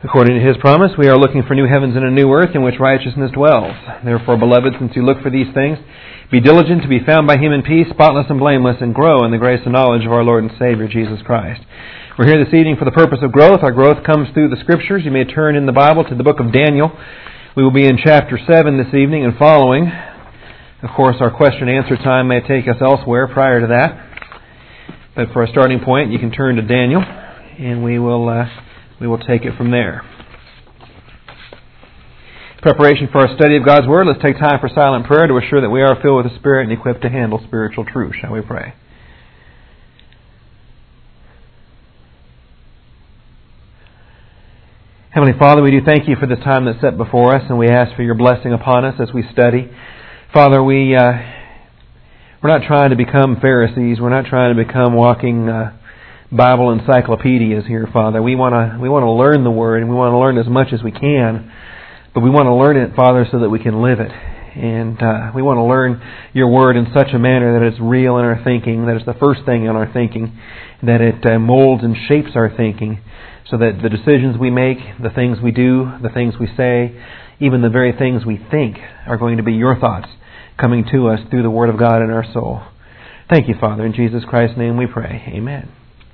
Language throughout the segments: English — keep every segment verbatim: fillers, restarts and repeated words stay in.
According to His promise, we are looking for new heavens and a new earth in which righteousness dwells. Therefore, beloved, since you look for these things, be diligent to be found by Him in peace, spotless and blameless, and grow in the grace and knowledge of our Lord and Savior, Jesus Christ. We're here this evening for the purpose of growth. Our growth comes through the Scriptures. You may turn in the Bible to the book of Daniel. We will be in chapter seven this evening and following. Of course, our question and answer time may take us elsewhere prior to that. But for a starting point, you can turn to Daniel, and we will... Uh, We will take it from there. Preparation for our study of God's Word. Let's take time for silent prayer to assure that we are filled with the Spirit and equipped to handle spiritual truth. Shall we pray? Heavenly Father, we do thank You for this time that's set before us, and we ask for Your blessing upon us as we study. Father, we, uh, we're not trying to become Pharisees. We're not trying to become walking... Uh, Bible encyclopedias here, Father. We want to we want to learn the Word, and we want to learn as much as we can, but we want to learn it, Father, so that we can live it. And uh, we want to learn Your Word in such a manner that it's real in our thinking, that it's the first thing in our thinking, that it uh, molds and shapes our thinking, so that the decisions we make, the things we do, the things we say, even the very things we think are going to be Your thoughts coming to us through the Word of God in our soul. Thank You, Father. In Jesus Christ's name we pray. Amen.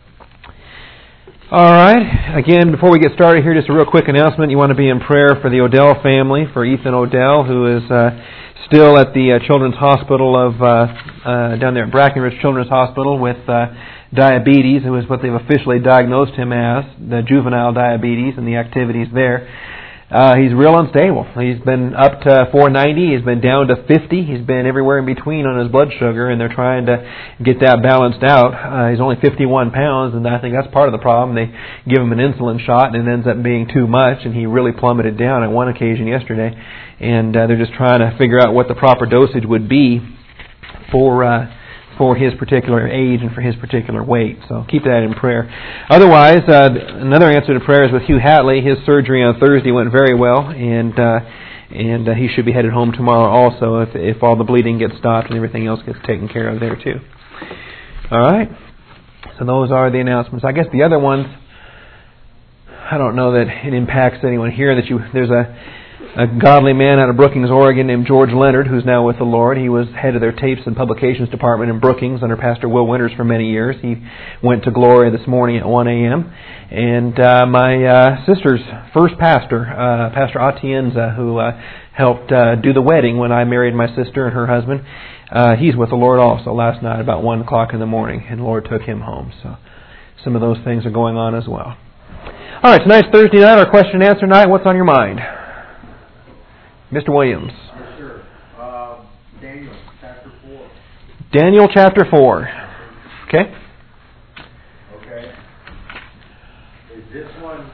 All right. Again, before we get started here, just a real quick announcement. You want to be in prayer for the Odell family, for Ethan Odell, who is uh, still at the uh, Children's Hospital of uh, uh, down there at Brackenridge Children's Hospital with uh, diabetes. It was what they've officially diagnosed him as, the juvenile diabetes, and the activities there. Uh, he's real unstable. He's been up to four ninety. He's been down to fifty. He's been everywhere in between on his blood sugar, and they're trying to get that balanced out. Uh, he's only fifty-one pounds, and I think that's part of the problem. They give him an insulin shot, and it ends up being too much, and he really plummeted down on one occasion yesterday. And uh, they're just trying to figure out what the proper dosage would be for... Uh, for his particular age and for his particular weight. So keep that in prayer. Otherwise, uh, another answer to prayer is with Hugh Hatley. His surgery on Thursday went very well, and uh, and uh, he should be headed home tomorrow also if if all the bleeding gets stopped and everything else gets taken care of there too. All right? So those are the announcements. I guess the other ones, I don't know that it impacts anyone here. That you There's a A godly man out of Brookings, Oregon named George Leonard, who's now with the Lord. He was head of their tapes and publications department in Brookings under Pastor Will Winters for many years. He went to glory this morning at one a.m. And uh, my uh, sister's first pastor, uh, Pastor Atienza, who uh, helped uh, do the wedding when I married my sister and her husband, uh, he's with the Lord also last night about one o'clock in the morning, and the Lord took him home. So some of those things are going on as well. All right, tonight's Thursday night, our question and answer night. What's on your mind? Mister Williams. Yes, sir. Uh, Daniel chapter four. Daniel chapter four. Okay. Okay. Is this one,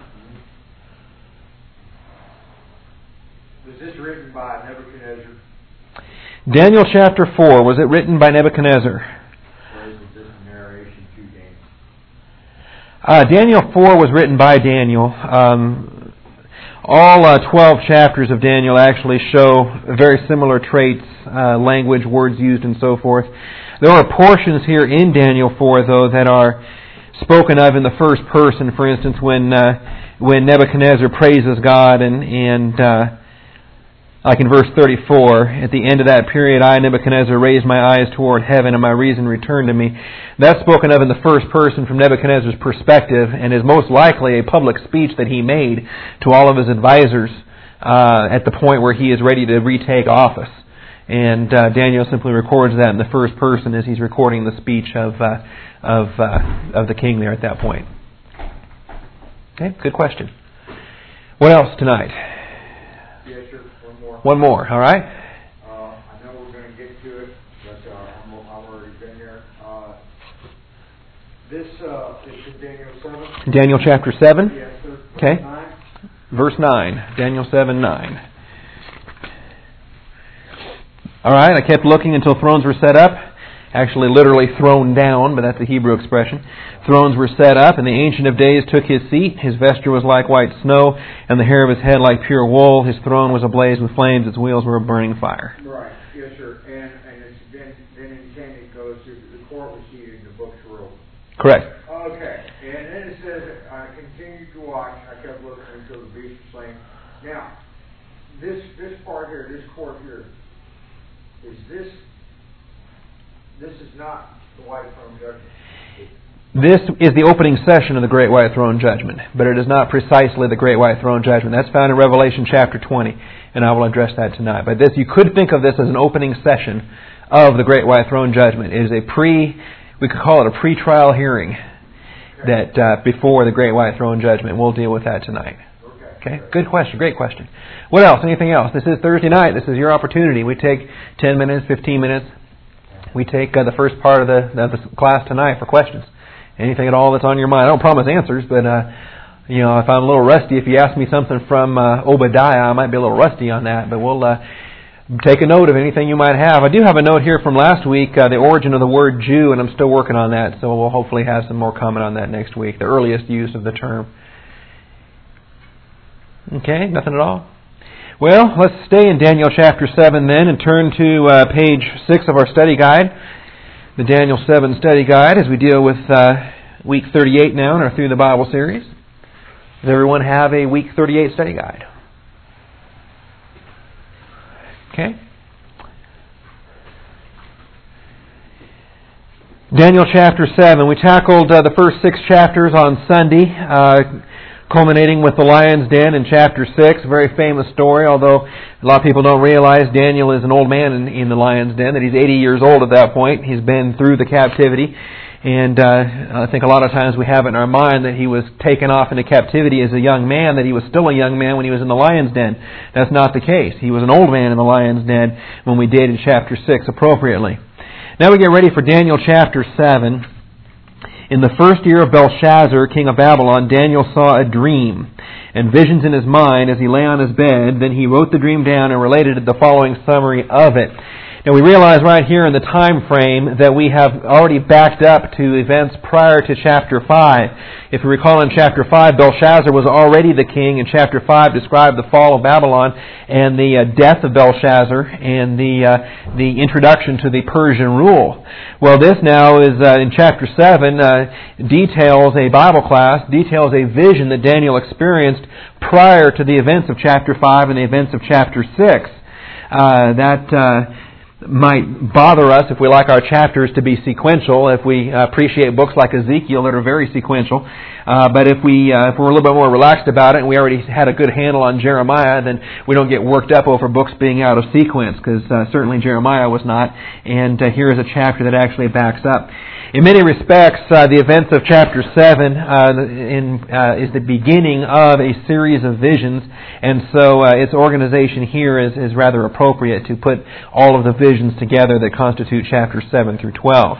was this written by Nebuchadnezzar? Daniel chapter four. Was it written by Nebuchadnezzar? Or is this narration to Daniel? Uh, Daniel four was written by Daniel. Um, All uh, twelve chapters of Daniel actually show very similar traits, uh, language, words used, and so forth. There are portions here in Daniel four, though, that are spoken of in the first person. For instance, when uh, when Nebuchadnezzar praises God, and and uh, like in verse thirty-four, at the end of that period, I, Nebuchadnezzar, raised my eyes toward heaven, and my reason returned to me. That's spoken of in the first person from Nebuchadnezzar's perspective, and is most likely a public speech that he made to all of his advisors uh, at the point where he is ready to retake office. And uh, Daniel simply records that in the first person as he's recording the speech of uh, of uh, of the king there at that point. Okay, good question. What else tonight? Yes, sir. One more. One more, all right? Uh, I know we're going to get to it, but uh, I'm, I've already been there. Uh, this uh, is in Daniel seven. Daniel chapter seven? Yes, sir. Verse Okay. nine. Verse nine. Daniel seven, nine. All right, I kept looking until thrones were set up. Actually, literally thrown down, but that's a Hebrew expression. Thrones were set up, and the Ancient of Days took his seat. His vesture was like white snow, and the hair of his head like pure wool. His throne was ablaze with flames. Its wheels were a burning fire. Right, yes, sir. And, and it's, then, then in ten it goes to the court was seated in the books rolled. Correct. Uh, Okay, and then it says, I continued to watch, I kept looking until the beast was slain. Now, this this part here, this court here, is this, this is not the white throne judgment. This is the opening session of the Great White Throne Judgment, but it is not precisely the Great White Throne Judgment. That's found in Revelation chapter twenty, and I will address that tonight. But this, you could think of this as an opening session of the Great White Throne Judgment. It is a pre, we could call it a pre-trial hearing that uh, before the Great White Throne Judgment. We'll deal with that tonight. Okay, good question, great question. What else? Anything else? This is Thursday night. This is your opportunity. We take ten minutes, fifteen minutes. We take uh, the first part of the, of the class tonight for questions. Anything at all that's on your mind. I don't promise answers, but uh, you know, if I'm a little rusty, if you ask me something from uh, Obadiah, I might be a little rusty on that. But we'll uh, take a note of anything you might have. I do have a note here from last week, uh, the origin of the word Jew, and I'm still working on that. So we'll hopefully have some more comment on that next week. The earliest use of the term. Okay, nothing at all? Well, let's stay in Daniel chapter seven then and turn to uh, page six of our study guide, the Daniel seven study guide, as we deal with uh, week thirty-eight now in our Through the Bible series. Does everyone have a week thirty-eight study guide? Okay. Daniel chapter seven. We tackled uh, the first six chapters on Sunday, uh, culminating with the lion's den in chapter six, a very famous story, although a lot of people don't realize Daniel is an old man in, in the lion's den, that he's eighty years old at that point. He's been through the captivity, and uh, I think a lot of times we have it in our mind that he was taken off into captivity as a young man, that he was still a young man when he was in the lion's den. That's not the case. He was an old man in the lion's den when we dated chapter six appropriately. Now we get ready for Daniel chapter seven. In the first year of Belshazzar, king of Babylon, Daniel saw a dream and visions in his mind as he lay on his bed. Then he wrote the dream down and related the following summary of it. Now we realize right here in the time frame that we have already backed up to events prior to chapter five. If you recall in chapter five, Belshazzar was already the king, and chapter five described the fall of Babylon and the uh, death of Belshazzar and the uh, the introduction to the Persian rule. Well, this now is uh, in chapter seven, uh, details a Bible class, details a vision that Daniel experienced prior to the events of chapter five and the events of chapter six. Uh, that uh, might bother us if we like our chapters to be sequential, if we uh, appreciate books like Ezekiel that are very sequential. Uh, but if, we, uh, if we're a little bit more relaxed about it and we already had a good handle on Jeremiah, then we don't get worked up over books being out of sequence, because uh, certainly Jeremiah was not. And uh, here is a chapter that actually backs up. In many respects, uh, the events of chapter seven uh, in, uh, is the beginning of a series of visions, and so uh, its organization here is, is rather appropriate to put all of the visions together that constitute chapters seven through twelve.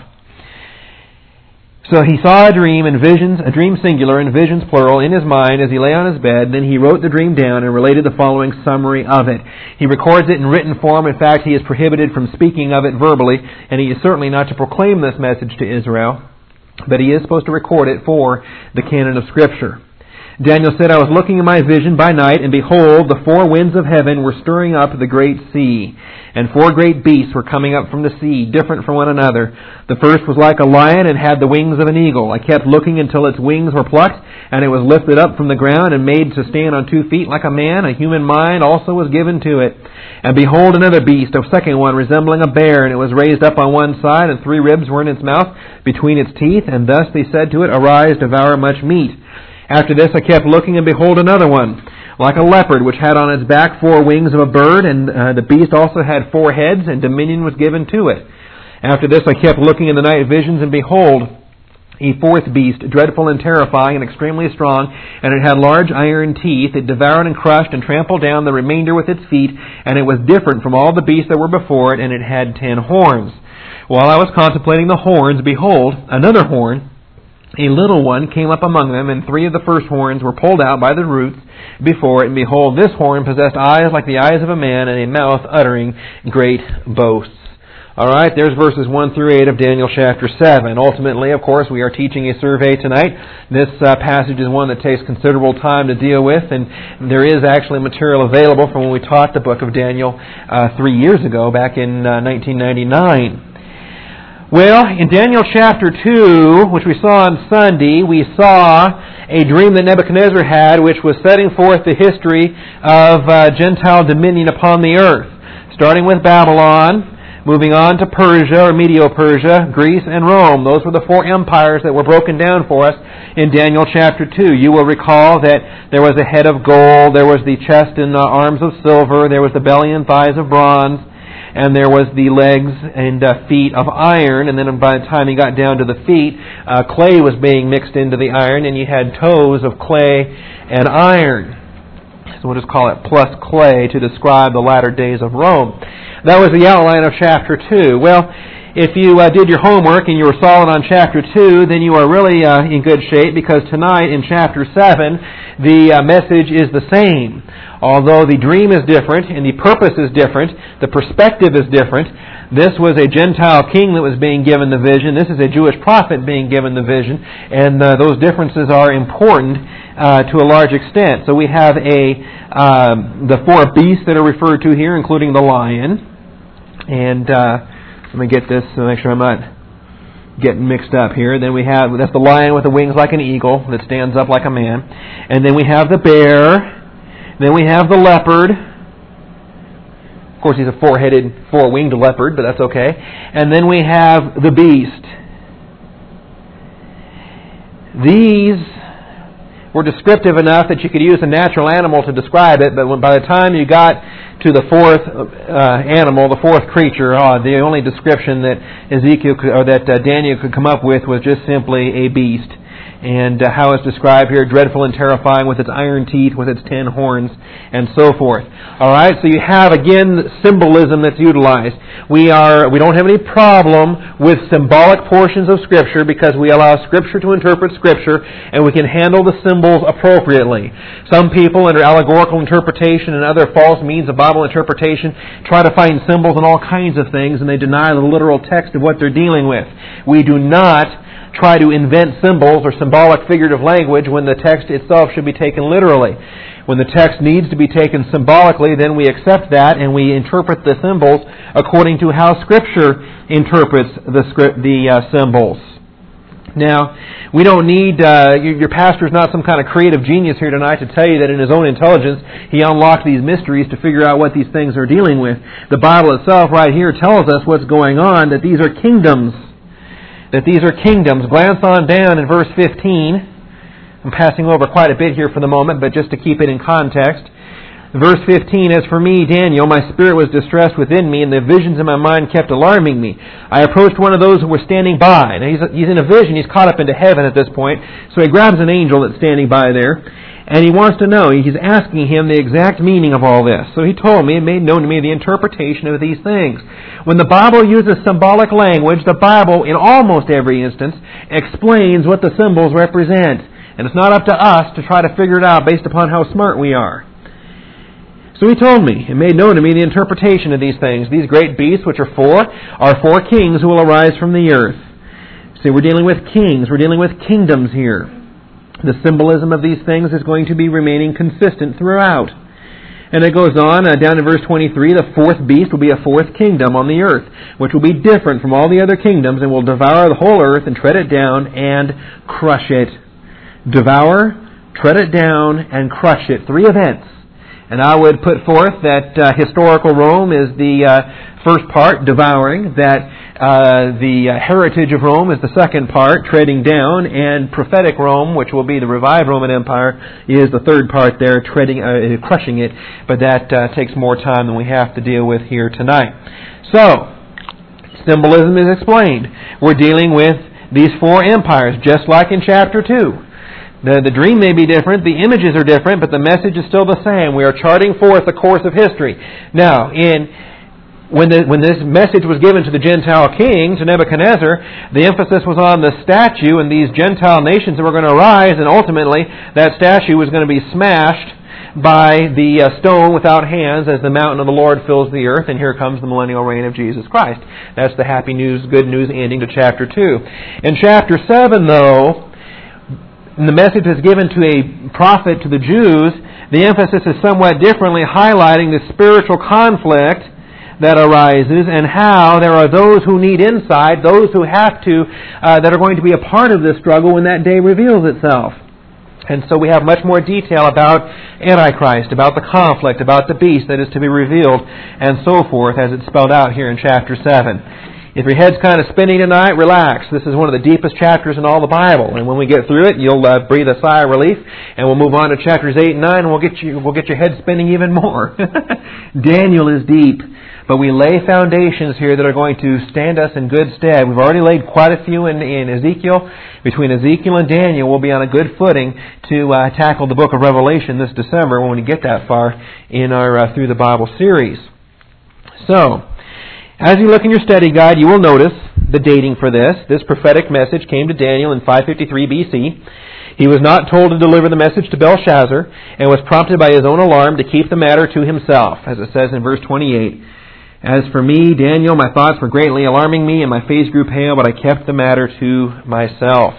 So he saw a dream and visions, a dream singular and visions plural, in his mind as he lay on his bed. Then he wrote the dream down and related the following summary of it. He records it in written form. In fact, he is prohibited from speaking of it verbally, and he is certainly not to proclaim this message to Israel, but he is supposed to record it for the canon of Scripture. Daniel said, I was looking in my vision by night, and behold, the four winds of heaven were stirring up the great sea. And four great beasts were coming up from the sea, different from one another. The first was like a lion and had the wings of an eagle. I kept looking until its wings were plucked, and it was lifted up from the ground and made to stand on two feet like a man. A human mind also was given to it. And behold, another beast, a second one, resembling a bear, and it was raised up on one side, and three ribs were in its mouth between its teeth. And thus they said to it, Arise, devour much meat. After this I kept looking, and behold, another one, like a leopard, which had on its back four wings of a bird, and uh, the beast also had four heads, and dominion was given to it. After this I kept looking in the night visions, and behold, a fourth beast, dreadful and terrifying and extremely strong, and it had large iron teeth. It devoured and crushed and trampled down the remainder with its feet, and it was different from all the beasts that were before it, and it had ten horns. While I was contemplating the horns, behold, another horn, a little one, came up among them, and three of the first horns were pulled out by the roots before it. And behold, this horn possessed eyes like the eyes of a man, and a mouth uttering great boasts. All right, there's verses one through eight of Daniel chapter seven. Ultimately, of course, we are teaching a survey tonight. This uh, passage is one that takes considerable time to deal with, and there is actually material available from when we taught the book of Daniel uh, three years ago, back in uh, nineteen ninety-nine. Well, in Daniel chapter two, which we saw on Sunday, we saw a dream that Nebuchadnezzar had, which was setting forth the history of uh, Gentile dominion upon the earth, starting with Babylon, moving on to Persia or Medo-Persia, Greece, and Rome. Those were the four empires that were broken down for us in Daniel chapter two. You will recall that there was a head of gold, there was the chest and uh, arms of silver, there was the belly and thighs of bronze, and there was the legs and uh, feet of iron, and then by the time you got down to the feet, uh, clay was being mixed into the iron, and you had toes of clay and iron. So we'll just call it plus clay to describe the latter days of Rome. That was the outline of chapter two. Well, if you uh, did your homework and you were solid on chapter two, then you are really uh, in good shape, because tonight in chapter seven, the uh, message is the same. Although the dream is different and the purpose is different, the perspective is different. This was a Gentile king that was being given the vision. This is a Jewish prophet being given the vision. And uh, those differences are important uh, to a large extent. So we have a uh, the four beasts that are referred to here, including the lion. And uh, let me get this to make sure I'm not getting mixed up here. Then we have, that's the lion with the wings like an eagle that stands up like a man. And then we have the bear. Then we have the leopard. Of course, he's a four-headed, four-winged leopard, but that's okay. And then we have the beast. These were descriptive enough that you could use a natural animal to describe it, but when, by the time you got to the fourth uh, animal, the fourth creature, oh, the only description that Ezekiel could, or that uh, Daniel could come up with was just simply a beast. And uh, how it's described here, dreadful and terrifying, with its iron teeth, with its ten horns, and so forth. All right, so you have again symbolism that's utilized. We are we don't have any problem with symbolic portions of Scripture, because we allow Scripture to interpret Scripture, and we can handle the symbols appropriately. Some people, under allegorical interpretation and other false means of Bible interpretation, try to find symbols in all kinds of things, and they deny the literal text of what they're dealing with. We do not try to invent symbols or symbolic figurative language when the text itself should be taken literally. When the text needs to be taken symbolically, then we accept that and we interpret the symbols according to how Scripture interprets the script, the uh, symbols. Now, we don't need, uh, your pastor's not some kind of creative genius here tonight to tell you that in his own intelligence he unlocked these mysteries to figure out what these things are dealing with. The Bible itself right here tells us what's going on, that these are kingdoms. That these are kingdoms. Glance on down in verse fifteen. I'm passing over quite a bit here for the moment, but just to keep it in context. Verse fifteen, as for me, Daniel, my spirit was distressed within me, and the visions in my mind kept alarming me. I approached one of those who were standing by. Now he's, he's in a vision. He's caught up into heaven at this point. So he grabs an angel that's standing by there, and he wants to know. He's asking him the exact meaning of all this. So he told me and made known to me the interpretation of these things. When the Bible uses symbolic language, the Bible, in almost every instance, explains what the symbols represent. And it's not up to us to try to figure it out based upon how smart we are. So he told me and made known to me the interpretation of these things. These great beasts, which are four, are four kings who will arise from the earth. See, we're dealing with kings. We're dealing with kingdoms here. The symbolism of these things is going to be remaining consistent throughout. And it goes on, uh, down in verse twenty-three, the fourth beast will be a fourth kingdom on the earth, which will be different from all the other kingdoms, and will devour the whole earth and tread it down and crush it. Devour, tread it down, and crush it. Three events. And I would put forth that uh, historical Rome is the uh, first part, devouring, that Uh, the uh, heritage of Rome is the second part, treading down, and prophetic Rome, which will be the revived Roman Empire, is the third part there, treading, uh, crushing it. But that uh, takes more time than we have to deal with here tonight. So, symbolism is explained. We're dealing with these four empires, just like in chapter two. The, the dream may be different, the images are different, but the message is still the same. We are charting forth the course of history. Now, in When, the, when this message was given to the Gentile king, to Nebuchadnezzar, the emphasis was on the statue and these Gentile nations that were going to arise, and ultimately that statue was going to be smashed by the uh, stone without hands as the mountain of the Lord fills the earth, and here comes the millennial reign of Jesus Christ. That's the happy news, good news ending to chapter two. In chapter seven, though, the message is given to a prophet to the Jews. The emphasis is somewhat differently, highlighting the spiritual conflict that arises, and how there are those who need insight, those who have to, uh, that are going to be a part of this struggle when that day reveals itself. And so we have much more detail about Antichrist, about the conflict, about the beast that is to be revealed, and so forth, as it's spelled out here in chapter seven. If your head's kind of spinning tonight, relax. This is one of the deepest chapters in all the Bible, and when we get through it, you'll uh, breathe a sigh of relief, and we'll move on to chapters eight and nine, and we'll get you, we'll get your head spinning even more. Daniel is deep, but we lay foundations here that are going to stand us in good stead. We've already laid quite a few in, in Ezekiel. Between Ezekiel and Daniel, we'll be on a good footing to uh, tackle the book of Revelation this December when we get that far in our uh, Through the Bible series. So, as you look in your study guide, you will notice the dating for this. This prophetic message came to Daniel in five fifty-three B C. He was not told to deliver the message to Belshazzar, and was prompted by his own alarm to keep the matter to himself, as it says in verse twenty-eight. As for me, Daniel, my thoughts were greatly alarming me, and my face grew pale, but I kept the matter to myself.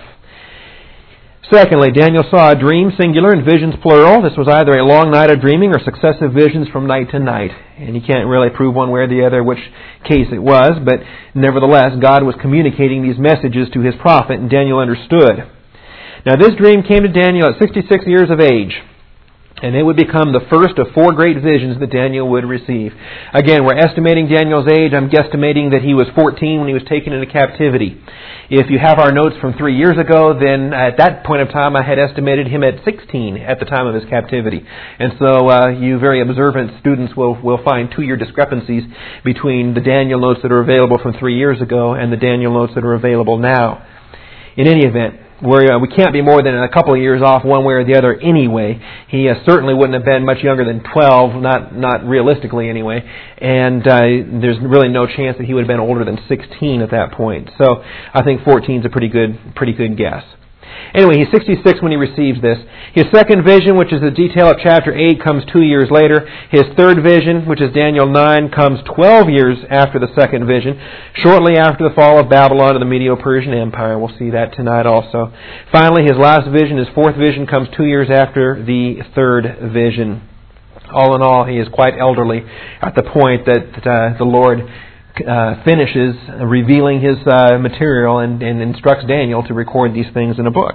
Secondly, Daniel saw a dream, singular, and visions, plural. This was either a long night of dreaming or successive visions from night to night. And he can't really prove one way or the other which case it was, but nevertheless, God was communicating these messages to his prophet, and Daniel understood. Now, this dream came to Daniel at sixty-six years of age, and it would become the first of four great visions that Daniel would receive. Again, we're estimating Daniel's age. I'm guesstimating that he was fourteen when he was taken into captivity. If you have our notes from three years ago, then at that point of time I had estimated him at sixteen at the time of his captivity. And so uh, you very observant students will, will find two-year discrepancies between the Daniel notes that are available from three years ago and the Daniel notes that are available now. In any event, We're, uh, we can't be more than a couple of years off one way or the other anyway. He uh, certainly wouldn't have been much younger than twelve, not not realistically anyway, and uh, there's really no chance that he would have been older than sixteen at that point. So I think fourteen is a pretty good pretty good guess. Anyway, he's sixty-six when he receives this. His second vision, which is the detail of chapter eight, comes two years later. His third vision, which is Daniel nine, comes twelve years after the second vision, shortly after the fall of Babylon and the Medo-Persian Empire. We'll see that tonight also. Finally, his last vision, his fourth vision, comes two years after the third vision. All in all, he is quite elderly at the point that uh, the Lord Uh, finishes revealing his uh, material and, and instructs Daniel to record these things in a book.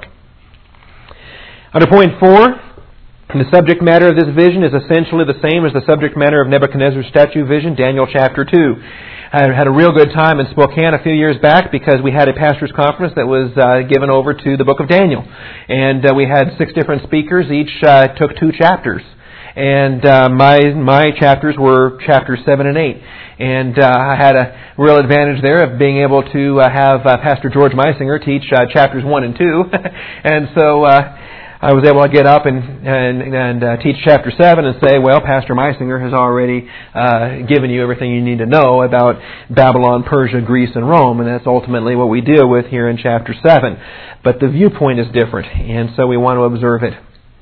Under point four, the subject matter of this vision is essentially the same as the subject matter of Nebuchadnezzar's statue vision, Daniel chapter two. I had a real good time in Spokane a few years back because we had a pastor's conference that was uh, given over to the book of Daniel. And uh, we had six different speakers, each uh, took two chapters. And uh, my my chapters were chapters seven and eight. And uh, I had a real advantage there of being able to uh, have uh, Pastor George Meisinger teach uh, chapters one and two. And so uh, I was able to get up and and, and uh, teach chapter seven and say, well, Pastor Meisinger has already uh, given you everything you need to know about Babylon, Persia, Greece, and Rome. And that's ultimately what we deal with here in chapter seven. But the viewpoint is different, and so we want to observe it.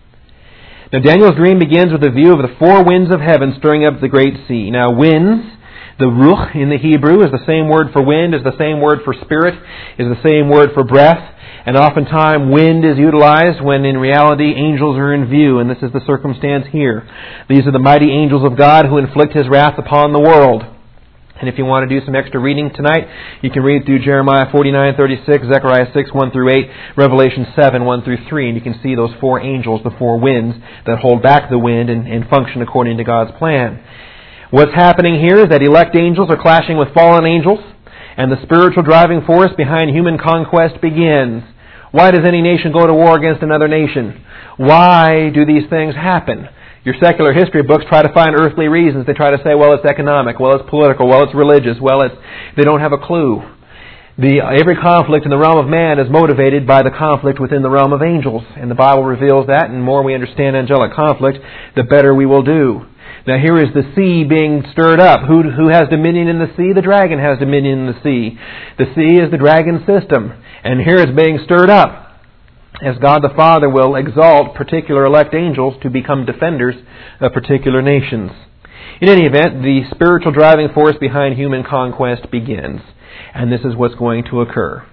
Now, Daniel's dream begins with a view of the four winds of heaven stirring up the great sea. Now, winds, the ruch in the Hebrew, is the same word for wind, is the same word for spirit, is the same word for breath. And oftentimes, wind is utilized when in reality angels are in view, and this is the circumstance here. These are the mighty angels of God who inflict His wrath upon the world. And if you want to do some extra reading tonight, you can read through Jeremiah forty-nine thirty-six, Zechariah six one through eight, Revelation seven one through three, and you can see those four angels, the four winds that hold back the wind and, and function according to God's plan. What's happening here is that elect angels are clashing with fallen angels, and the spiritual driving force behind human conquest begins. Why does any nation go to war against another nation? Why do these things happen? Your secular history books try to find earthly reasons. They try to say, well, it's economic, well, it's political, well, it's religious, well, it's... They don't have a clue. The, every conflict in the realm of man is motivated by the conflict within the realm of angels. And the Bible reveals that, and the more we understand angelic conflict, the better we will do. Now here is the sea being stirred up. Who, who has dominion in the sea? The dragon has dominion in the sea. The sea is the dragon system. And here it's being stirred up, as God the Father will exalt particular elect angels to become defenders of particular nations. In any event, the spiritual driving force behind human conquest begins. And this is what's going to occur.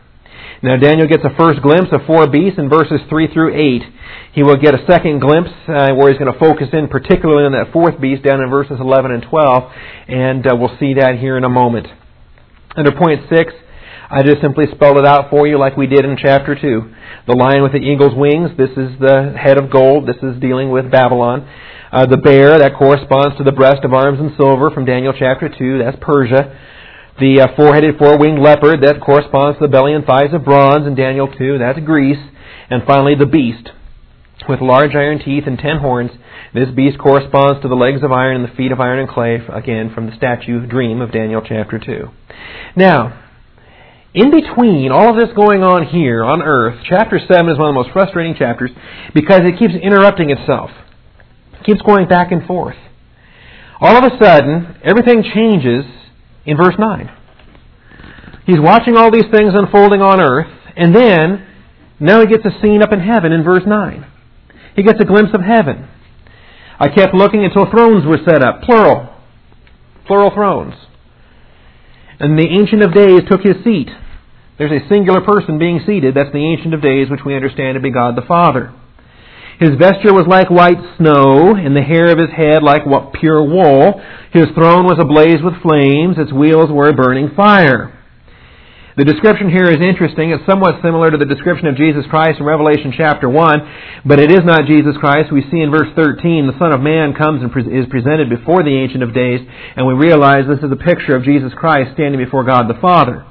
Now Daniel gets a first glimpse of four beasts in verses three through eight. He will get a second glimpse uh, where he's going to focus in particularly on that fourth beast down in verses eleven and twelve, and uh, we'll see that here in a moment. Under point six, I just simply spelled it out for you like we did in chapter two. The lion with the eagle's wings, this is the head of gold. This is dealing with Babylon. Uh, the bear, that corresponds to the breast of arms and silver from Daniel chapter two. That's Persia. The uh, four-headed, four-winged leopard, that corresponds to the belly and thighs of bronze in Daniel two. That's Greece. And finally, the beast with large iron teeth and ten horns. This beast corresponds to the legs of iron and the feet of iron and clay, again, from the statue dream of Daniel chapter two. Now, in between all of this going on here on earth, chapter seven is one of the most frustrating chapters because it keeps interrupting itself. It keeps going back and forth. All of a sudden, everything changes in verse nine. He's watching all these things unfolding on earth, and then, now he gets a scene up in heaven in verse nine. He gets a glimpse of heaven. I kept looking until thrones were set up, plural. Plural thrones. And the Ancient of Days took his seat. There's a singular person being seated. That's the Ancient of Days, which we understand to be God the Father. His vesture was like white snow, and the hair of his head like pure wool. His throne was ablaze with flames. Its wheels were a burning fire. The description here is interesting. It's somewhat similar to the description of Jesus Christ in Revelation chapter one, but it is not Jesus Christ. We see in verse thirteen, the Son of Man comes and is presented before the Ancient of Days, and we realize this is a picture of Jesus Christ standing before God the Father.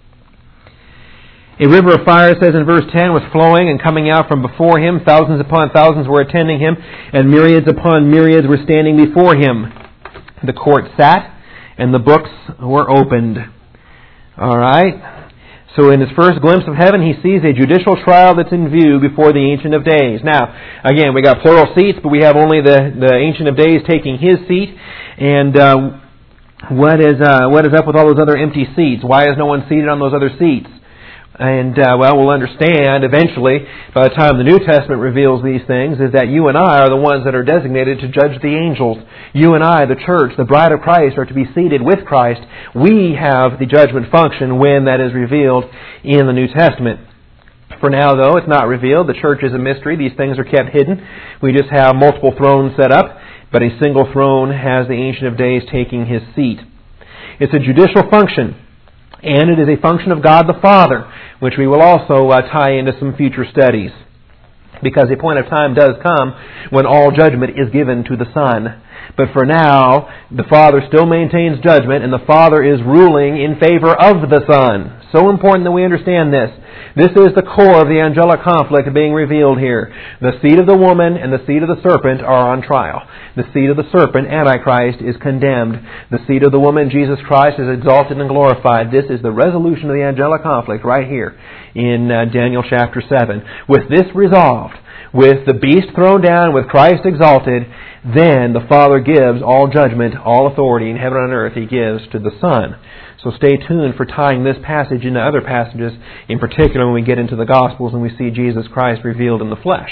A river of fire, it says in verse ten, was flowing and coming out from before him. Thousands upon thousands were attending him, and myriads upon myriads were standing before him. The court sat, and the books were opened. All right. So in his first glimpse of heaven, he sees a judicial trial that's in view before the Ancient of Days. Now, again, we got plural seats, but we have only the, the Ancient of Days taking his seat. And uh, what is uh, what is up with all those other empty seats? Why is no one seated on those other seats? And, uh, well, we'll understand eventually, by the time the New Testament reveals these things, is that you and I are the ones that are designated to judge the angels. You and I, the church, the bride of Christ, are to be seated with Christ. We have the judgment function when that is revealed in the New Testament. For now, though, it's not revealed. The church is a mystery. These things are kept hidden. We just have multiple thrones set up, but a single throne has the Ancient of Days taking his seat. It's a judicial function. And it is a function of God the Father, which we will also uh, tie into some future studies. Because a point of time does come when all judgment is given to the Son. But for now, the Father still maintains judgment, and the Father is ruling in favor of the Son. So important that we understand this. This is the core of the angelic conflict being revealed here. The seed of the woman and the seed of the serpent are on trial. The seed of the serpent, Antichrist, is condemned. The seed of the woman, Jesus Christ, is exalted and glorified. This is the resolution of the angelic conflict right here in uh, Daniel chapter seven. With this resolved, with the beast thrown down, with Christ exalted, then the Father gives all judgment, all authority in heaven and on earth He gives to the Son. So stay tuned for tying this passage into other passages, in particular when we get into the Gospels and we see Jesus Christ revealed in the flesh.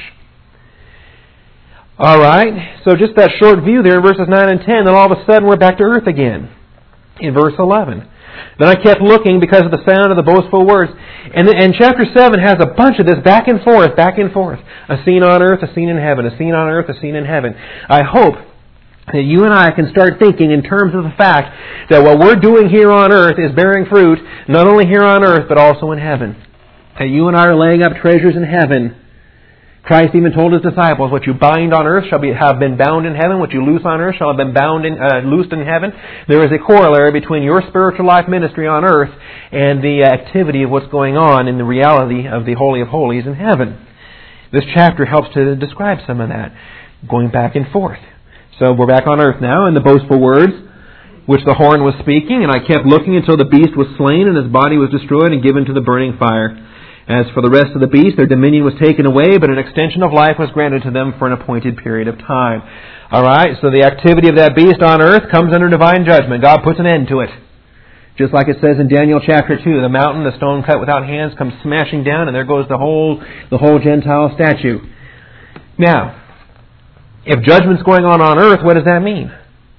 All right, so just that short view there in verses nine and ten, then all of a sudden we're back to earth again in verse eleven. Then I kept looking because of the sound of the boastful words. And, and chapter seven has a bunch of this back and forth, back and forth. A scene on earth, a scene in heaven. A scene on earth, a scene in heaven. I hope that you and I can start thinking in terms of the fact that what we're doing here on earth is bearing fruit, not only here on earth, but also in heaven. That you and I are laying up treasures in heaven. Christ even told His disciples, what you bind on earth shall be, have been bound in heaven. What you loose on earth shall have been bound in, uh, loosed in heaven. There is a corollary between your spiritual life ministry on earth and the activity of what's going on in the reality of the Holy of Holies in heaven. This chapter helps to describe some of that, going back and forth. So we're back on earth now, in the boastful words which the horn was speaking, and I kept looking until the beast was slain and his body was destroyed and given to the burning fire. As for the rest of the beasts, their dominion was taken away, but an extension of life was granted to them for an appointed period of time. All right, so the activity of that beast on earth comes under divine judgment. God puts an end to it. Just like it says in Daniel chapter two, the mountain, the stone cut without hands, comes smashing down, and there goes the whole, the whole Gentile statue. Now, if judgment's going on on earth, what does that mean?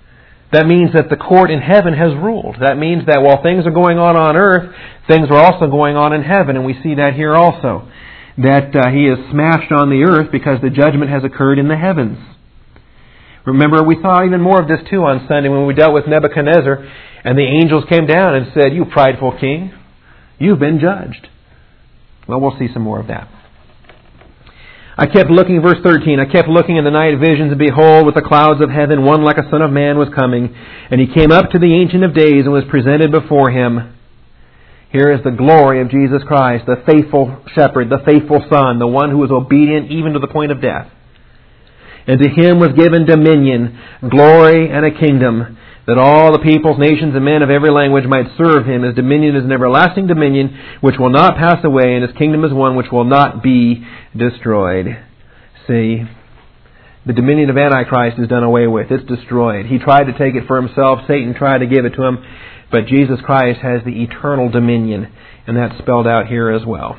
That means that the court in heaven has ruled. That means that while things are going on on earth, things are also going on in heaven, and we see that here also. That uh, He is smashed on the earth because the judgment has occurred in the heavens. Remember, we saw even more of this too on Sunday when we dealt with Nebuchadnezzar, and the angels came down and said, "You prideful king, you've been judged." Well, we'll see some more of that. I kept looking, verse thirteen, I kept looking in the night visions, and behold, with the clouds of heaven, one like a son of man was coming. And he came up to the Ancient of Days and was presented before him. Here is the glory of Jesus Christ, the faithful shepherd, the faithful son, the one who was obedient even to the point of death. And to him was given dominion, glory, and a kingdom, that all the peoples, nations, and men of every language might serve him. His dominion is an everlasting dominion which will not pass away, and his kingdom is one which will not be destroyed. See, the dominion of Antichrist is done away with. It's destroyed. He tried to take it for himself. Satan tried to give it to him. But Jesus Christ has the eternal dominion, and that's spelled out here as well.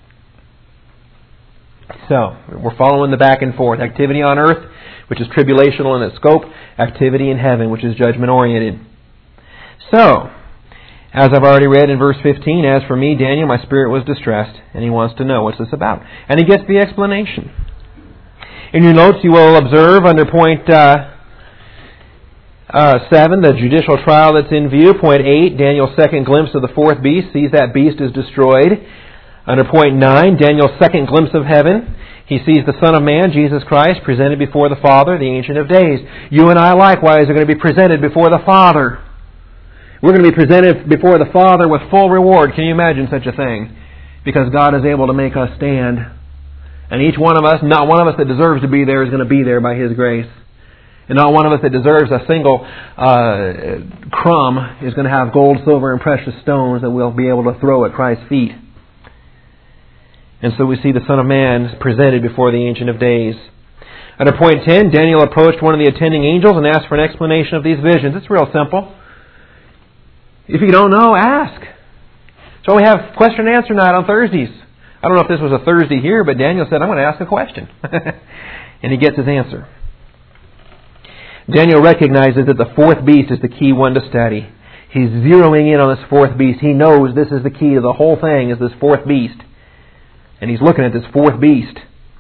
So, we're following the back and forth. Activity on earth, which is tribulational in its scope. Activity in heaven, which is judgment-oriented. So, as I've already read in verse fifteen, as for me, Daniel, my spirit was distressed, and he wants to know what's this about. And he gets the explanation. In your notes, you will observe under point uh, uh, seven, the judicial trial that's in view. Point eight, Daniel's second glimpse of the fourth beast, sees that beast is destroyed. Under point nine, Daniel's second glimpse of heaven. He sees the Son of Man, Jesus Christ, presented before the Father, the Ancient of Days. You and I likewise are going to be presented before the Father. We're going to be presented before the Father with full reward. Can you imagine such a thing? Because God is able to make us stand. And each one of us, not one of us that deserves to be there is going to be there by His grace. And not one of us that deserves a single uh, crumb is going to have gold, silver, and precious stones that we'll be able to throw at Christ's feet. And so we see the Son of Man presented before the Ancient of Days. Under point ten, Daniel approached one of the attending angels and asked for an explanation of these visions. It's real simple. If you don't know, ask. So we have question and answer night on Thursdays. I don't know if this was a Thursday here, but Daniel said, I'm going to ask a question. And he gets his answer. Daniel recognizes that the fourth beast is the key one to study. He's zeroing in on this fourth beast. He knows this is the key to the whole thing, is this fourth beast. And he's looking at this fourth beast.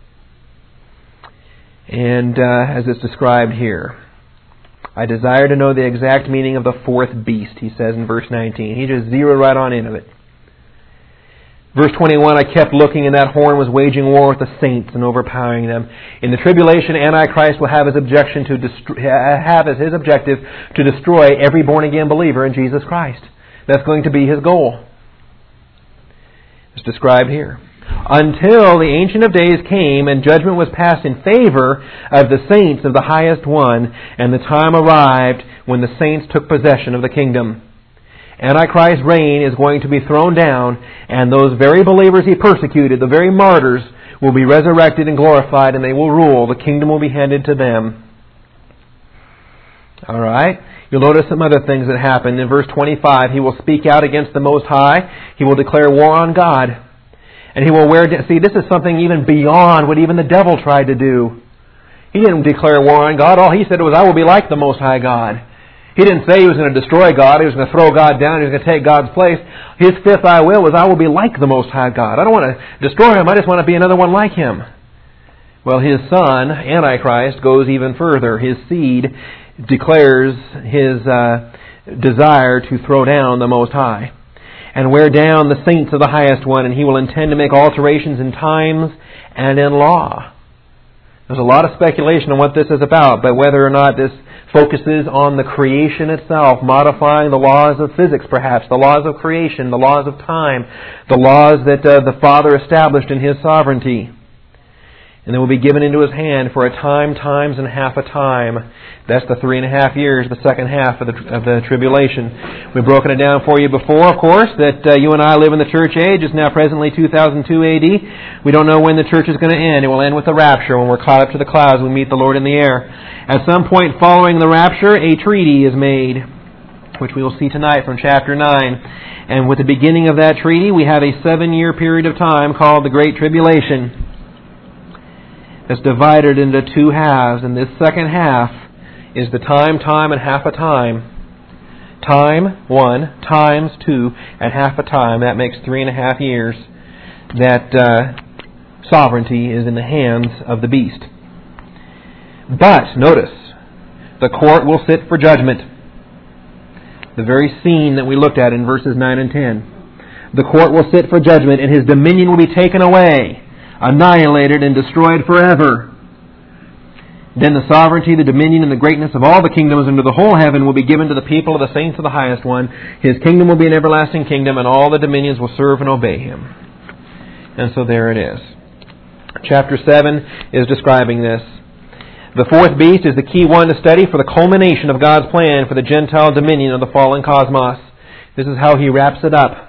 And uh, as it's described here, I desire to know the exact meaning of the fourth beast, he says in verse nineteen. He just zeroed right on into it. Verse twenty-one, I kept looking, and that horn was waging war with the saints and overpowering them. In the tribulation, Antichrist will have his objection to destro- have as his objective to destroy every born-again believer in Jesus Christ. That's going to be his goal. It's described here. Until the Ancient of Days came and judgment was passed in favor of the saints of the highest one, and the time arrived when the saints took possession of the kingdom. Antichrist's reign is going to be thrown down, and those very believers he persecuted, the very martyrs, will be resurrected and glorified, and they will rule. The kingdom will be handed to them. All right. You'll notice some other things that happen. In verse twenty-five, he will speak out against the Most High. He will declare war on God. And he will wear... See, this is something even beyond what even the devil tried to do. He didn't declare war on God. All he said was, I will be like the Most High God. He didn't say he was going to destroy God. He was going to throw God down. He was going to take God's place. His fifth I will was, I will be like the Most High God. I don't want to destroy Him. I just want to be another one like Him. Well, his son, Antichrist, goes even further. His seed declares his uh, desire to throw down the Most High and wear down the saints of the highest one, and he will intend to make alterations in times and in law. There's a lot of speculation on what this is about, but whether or not this focuses on the creation itself, modifying the laws of physics perhaps, the laws of creation, the laws of time, the laws that uh, the Father established in His sovereignty. And they will be given into His hand for a time, times, and half a time. That's the three and a half years, the second half of the, of the tribulation. We've broken it down for you before, of course, that uh, you and I live in the church age. It's now presently two thousand two A D. We don't know when the church is going to end. It will end with the rapture. When we're caught up to the clouds, we meet the Lord in the air. At some point following the rapture, a treaty is made, which we will see tonight from chapter nine. And with the beginning of that treaty, we have a seven-year period of time called the Great Tribulation. It's divided into two halves, and this second half is the time, time, and half a time. Time, one, times two, and half a time. That makes three and a half years. That uh, sovereignty is in the hands of the beast. But, notice, the court will sit for judgment. The very scene that we looked at in verses nine and ten. The court will sit for judgment, and his dominion will be taken away, annihilated, and destroyed forever. Then the sovereignty, the dominion, and the greatness of all the kingdoms under the whole heaven will be given to the people of the saints of the highest one. His kingdom will be an everlasting kingdom, and all the dominions will serve and obey him. And so there it is. Chapter seven is describing this. The fourth beast is the key one to study for the culmination of God's plan for the Gentile dominion of the fallen cosmos. This is how he wraps it up.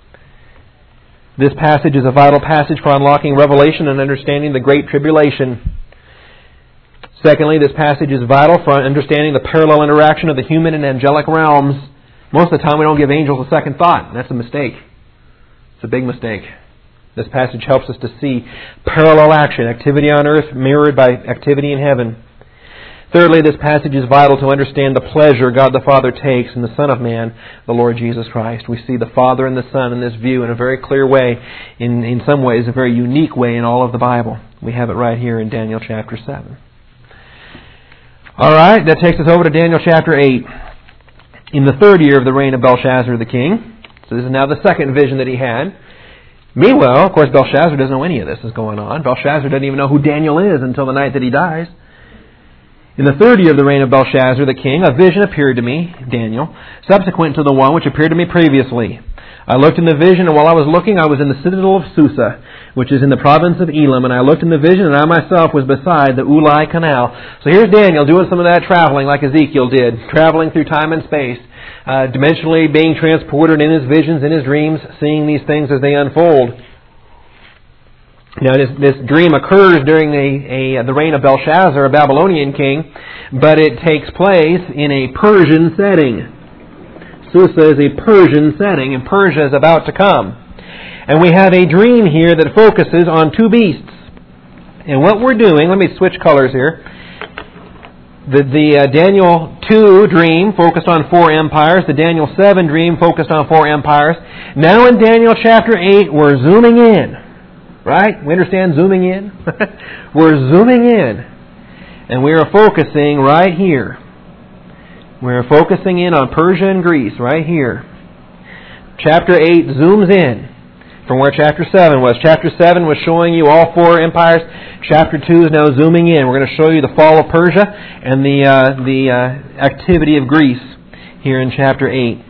This passage is a vital passage for unlocking revelation and understanding the Great Tribulation. Secondly, this passage is vital for understanding the parallel interaction of the human and angelic realms. Most of the time we don't give angels a second thought, and that's a mistake. It's a big mistake. This passage helps us to see parallel action, activity on earth mirrored by activity in heaven. Thirdly, this passage is vital to understand the pleasure God the Father takes in the Son of Man, the Lord Jesus Christ. We see the Father and the Son in this view in a very clear way, in, in some ways a very unique way in all of the Bible. We have it right here in Daniel chapter seven. All right, that takes us over to Daniel chapter eight. In the third year of the reign of Belshazzar the king, so this is now the second vision that he had. Meanwhile, of course, Belshazzar doesn't know any of this is going on. Belshazzar doesn't even know who Daniel is until the night that he dies. In the third year of the reign of Belshazzar the king, a vision appeared to me, Daniel, subsequent to the one which appeared to me previously. I looked in the vision, and while I was looking, I was in the citadel of Susa, which is in the province of Elam, and I looked in the vision, and I myself was beside the Ulai Canal. So here's Daniel doing some of that traveling like Ezekiel did, traveling through time and space, uh, dimensionally being transported in his visions, in his dreams, seeing these things as they unfold. Now, this, this dream occurs during a, a, the reign of Belshazzar, a Babylonian king, but it takes place in a Persian setting. Susa is a Persian setting, and Persia is about to come. And we have a dream here that focuses on two beasts. And what we're doing, let me switch colors here. The, the uh, Daniel two dream focused on four empires. The Daniel seven dream focused on four empires. Now in Daniel chapter eight, we're zooming in. Right? We understand zooming in? We're zooming in. And we are focusing right here. We're focusing in on Persia and Greece right here. Chapter eight zooms in from where chapter seven was. Chapter seven was showing you all four empires. Chapter two is now zooming in. We're going to show you the fall of Persia and the, uh, the uh, activity of Greece here in chapter eight.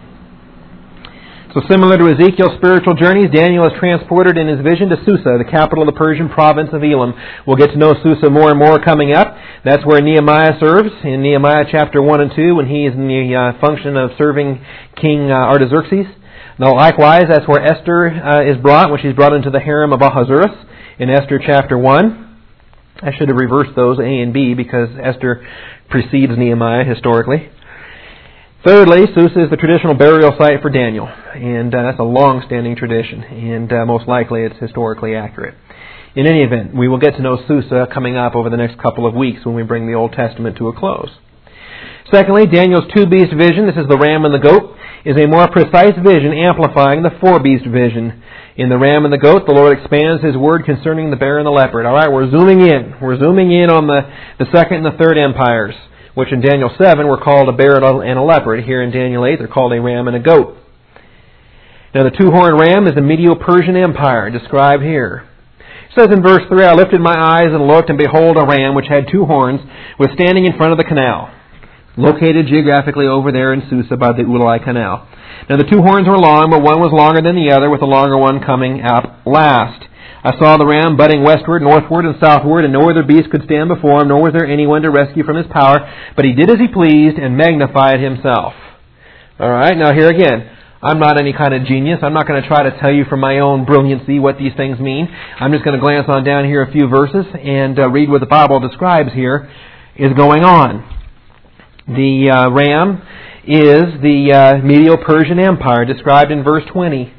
So similar to Ezekiel's spiritual journeys, Daniel is transported in his vision to Susa, the capital of the Persian province of Elam. We'll get to know Susa more and more coming up. That's where Nehemiah serves in Nehemiah chapter one and two when he is in the uh, function of serving King uh, Artaxerxes. Now likewise, that's where Esther uh, is brought when she's brought into the harem of Ahasuerus in Esther chapter one. I should have reversed those, A and B, because Esther precedes Nehemiah historically. Thirdly, Susa is the traditional burial site for Daniel, and uh, that's a long-standing tradition, and uh, most likely it's historically accurate. In any event, we will get to know Susa coming up over the next couple of weeks when we bring the Old Testament to a close. Secondly, Daniel's two-beast vision, this is the ram and the goat, is a more precise vision amplifying the four-beast vision. In the ram and the goat, the Lord expands His word concerning the bear and the leopard. All right, we're zooming in. We're zooming in on the, the second and the third empires, which in Daniel seven were called a bear and a leopard. Here in Daniel eight, they're called a ram and a goat. Now the two-horned ram is the Medo-Persian Empire, described here. It says in verse three, I lifted my eyes and looked, and behold, a ram which had two horns was standing in front of the canal, located geographically over there in Susa by the Ulai Canal. Now the two horns were long, but one was longer than the other, with the longer one coming up last. I saw the ram butting westward, northward, and southward, and no other beast could stand before him, nor was there anyone to rescue from his power. But he did as he pleased and magnified himself. All right, now here again, I'm not any kind of genius. I'm not going to try to tell you from my own brilliancy what these things mean. I'm just going to glance on down here a few verses and uh, read what the Bible describes here is going on. The uh, ram is the uh, Medo-Persian Empire, described in verse twenty.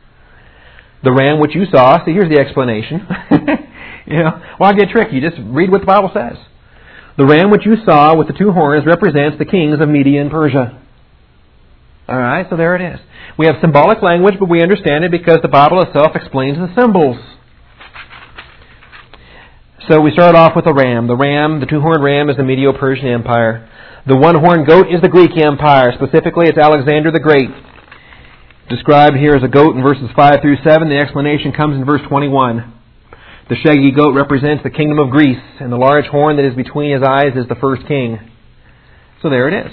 The ram which you saw, see, here's the explanation. You know, why get tricky? Just read what the Bible says. The ram which you saw with the two horns represents the kings of Media and Persia. All right, so there it is. We have symbolic language, but we understand it because the Bible itself explains the symbols. So we start off with the ram. The ram, the two-horned ram, is the Medo-Persian Empire. The one-horned goat is the Greek Empire. Specifically, it's Alexander the Great. Described here as a goat in verses five through seven. The explanation comes in verse twenty-one. The shaggy goat represents the kingdom of Greece, and the large horn that is between his eyes is the first king. So there it is.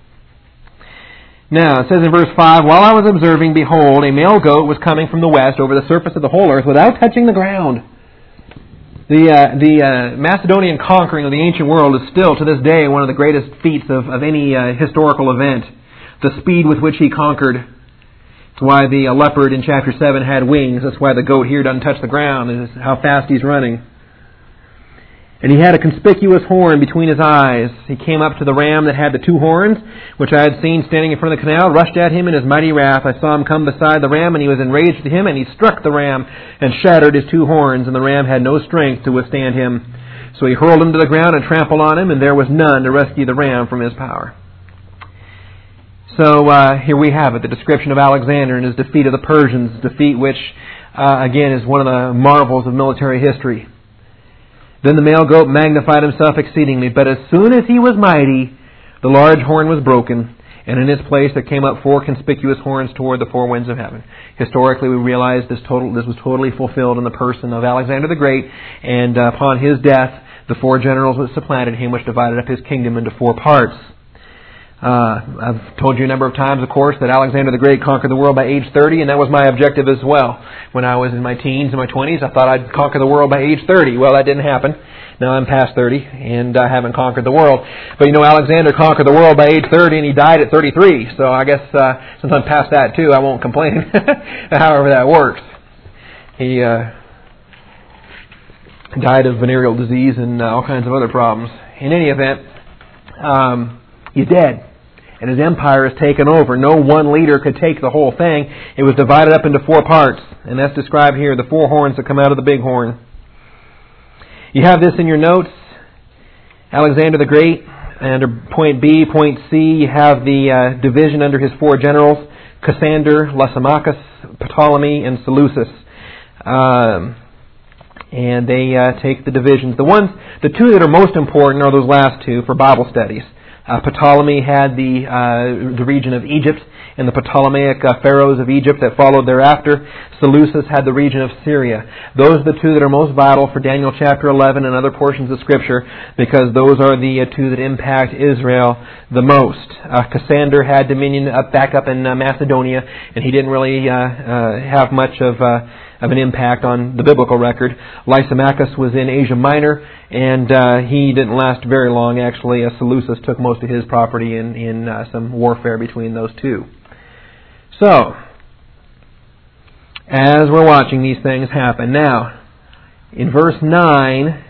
Now, it says in verse five, While I was observing, behold, a male goat was coming from the west over the surface of the whole earth without touching the ground. The uh, the uh, Macedonian conquering of the ancient world is still, to this day, one of the greatest feats of, of any uh, historical event. The speed with which he conquered. That's why the uh, leopard in chapter seven had wings. That's why the goat here doesn't touch the ground. Is how fast he's running. And he had a conspicuous horn between his eyes. He came up to the ram that had the two horns, which I had seen standing in front of the canal, rushed at him in his mighty wrath. I saw him come beside the ram, and he was enraged at him, and he struck the ram and shattered his two horns, and the ram had no strength to withstand him. So he hurled him to the ground and trampled on him, and there was none to rescue the ram from his power. So uh, here we have it, the description of Alexander and his defeat of the Persians, defeat which, uh, again, is one of the marvels of military history. Then the male goat magnified himself exceedingly, but as soon as he was mighty, the large horn was broken, and in its place there came up four conspicuous horns toward the four winds of heaven. Historically, we realize this total this was totally fulfilled in the person of Alexander the Great, and uh, upon his death, the four generals that supplanted him, which divided up his kingdom into four parts. Uh, I've told you a number of times, of course, that Alexander the Great conquered the world by age thirty, and that was my objective as well. When I was in my teens and my twenties, I thought I'd conquer the world by age thirty. Well, that didn't happen. Now I'm past thirty, and I haven't conquered the world. But you know, Alexander conquered the world by age thirty, and he died at thirty-three. So I guess uh, since I'm past that too, I won't complain. However that works. He uh, died of venereal disease and uh, all kinds of other problems. In any event, um, he's dead. And his empire is taken over. No one leader could take the whole thing. It was divided up into four parts. And that's described here, the four horns that come out of the big horn. You have this in your notes. Alexander the Great. Under point B, point C, you have the uh, division under his four generals. Cassander, Lysimachus, Ptolemy, and Seleucus. Um, and they uh, take the divisions. The ones, the two that are most important are those last two for Bible studies. Uh, Ptolemy had the uh, the region of Egypt and the Ptolemaic uh, pharaohs of Egypt that followed thereafter. Seleucus had the region of Syria. Those are the two that are most vital for Daniel chapter eleven and other portions of Scripture, because those are the uh, two that impact Israel the most. Uh, Cassander had dominion up, back up in uh, Macedonia, and he didn't really uh, uh, have much of uh, of an impact on the biblical record. Lysimachus was in Asia Minor, and uh, he didn't last very long, actually. Uh, Seleucus took most of his property in, in uh, some warfare between those two. So, as we're watching these things happen, now, in verse nine,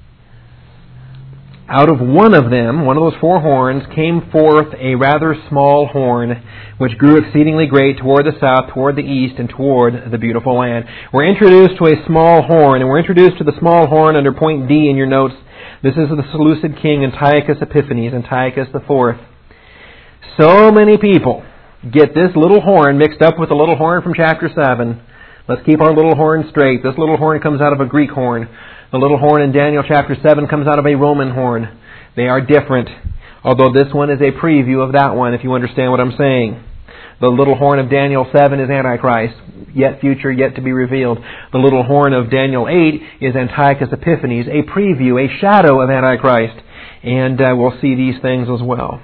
out of one of them, one of those four horns, came forth a rather small horn, which grew exceedingly great toward the south, toward the east, and toward the beautiful land. We're introduced to a small horn, and we're introduced to the small horn under point D in your notes. This is the Seleucid king Antiochus Epiphanes, Antiochus the Fourth. So many people get this little horn mixed up with the little horn from chapter seven. Let's keep our little horn straight. This little horn comes out of a Greek horn. The little horn in Daniel chapter seven comes out of a Roman horn. They are different, although this one is a preview of that one, if you understand what I'm saying. The little horn of Daniel seven is Antichrist, yet future, yet to be revealed. The little horn of Daniel eight is Antiochus Epiphanes, a preview, a shadow of Antichrist. And uh, we'll see these things as well.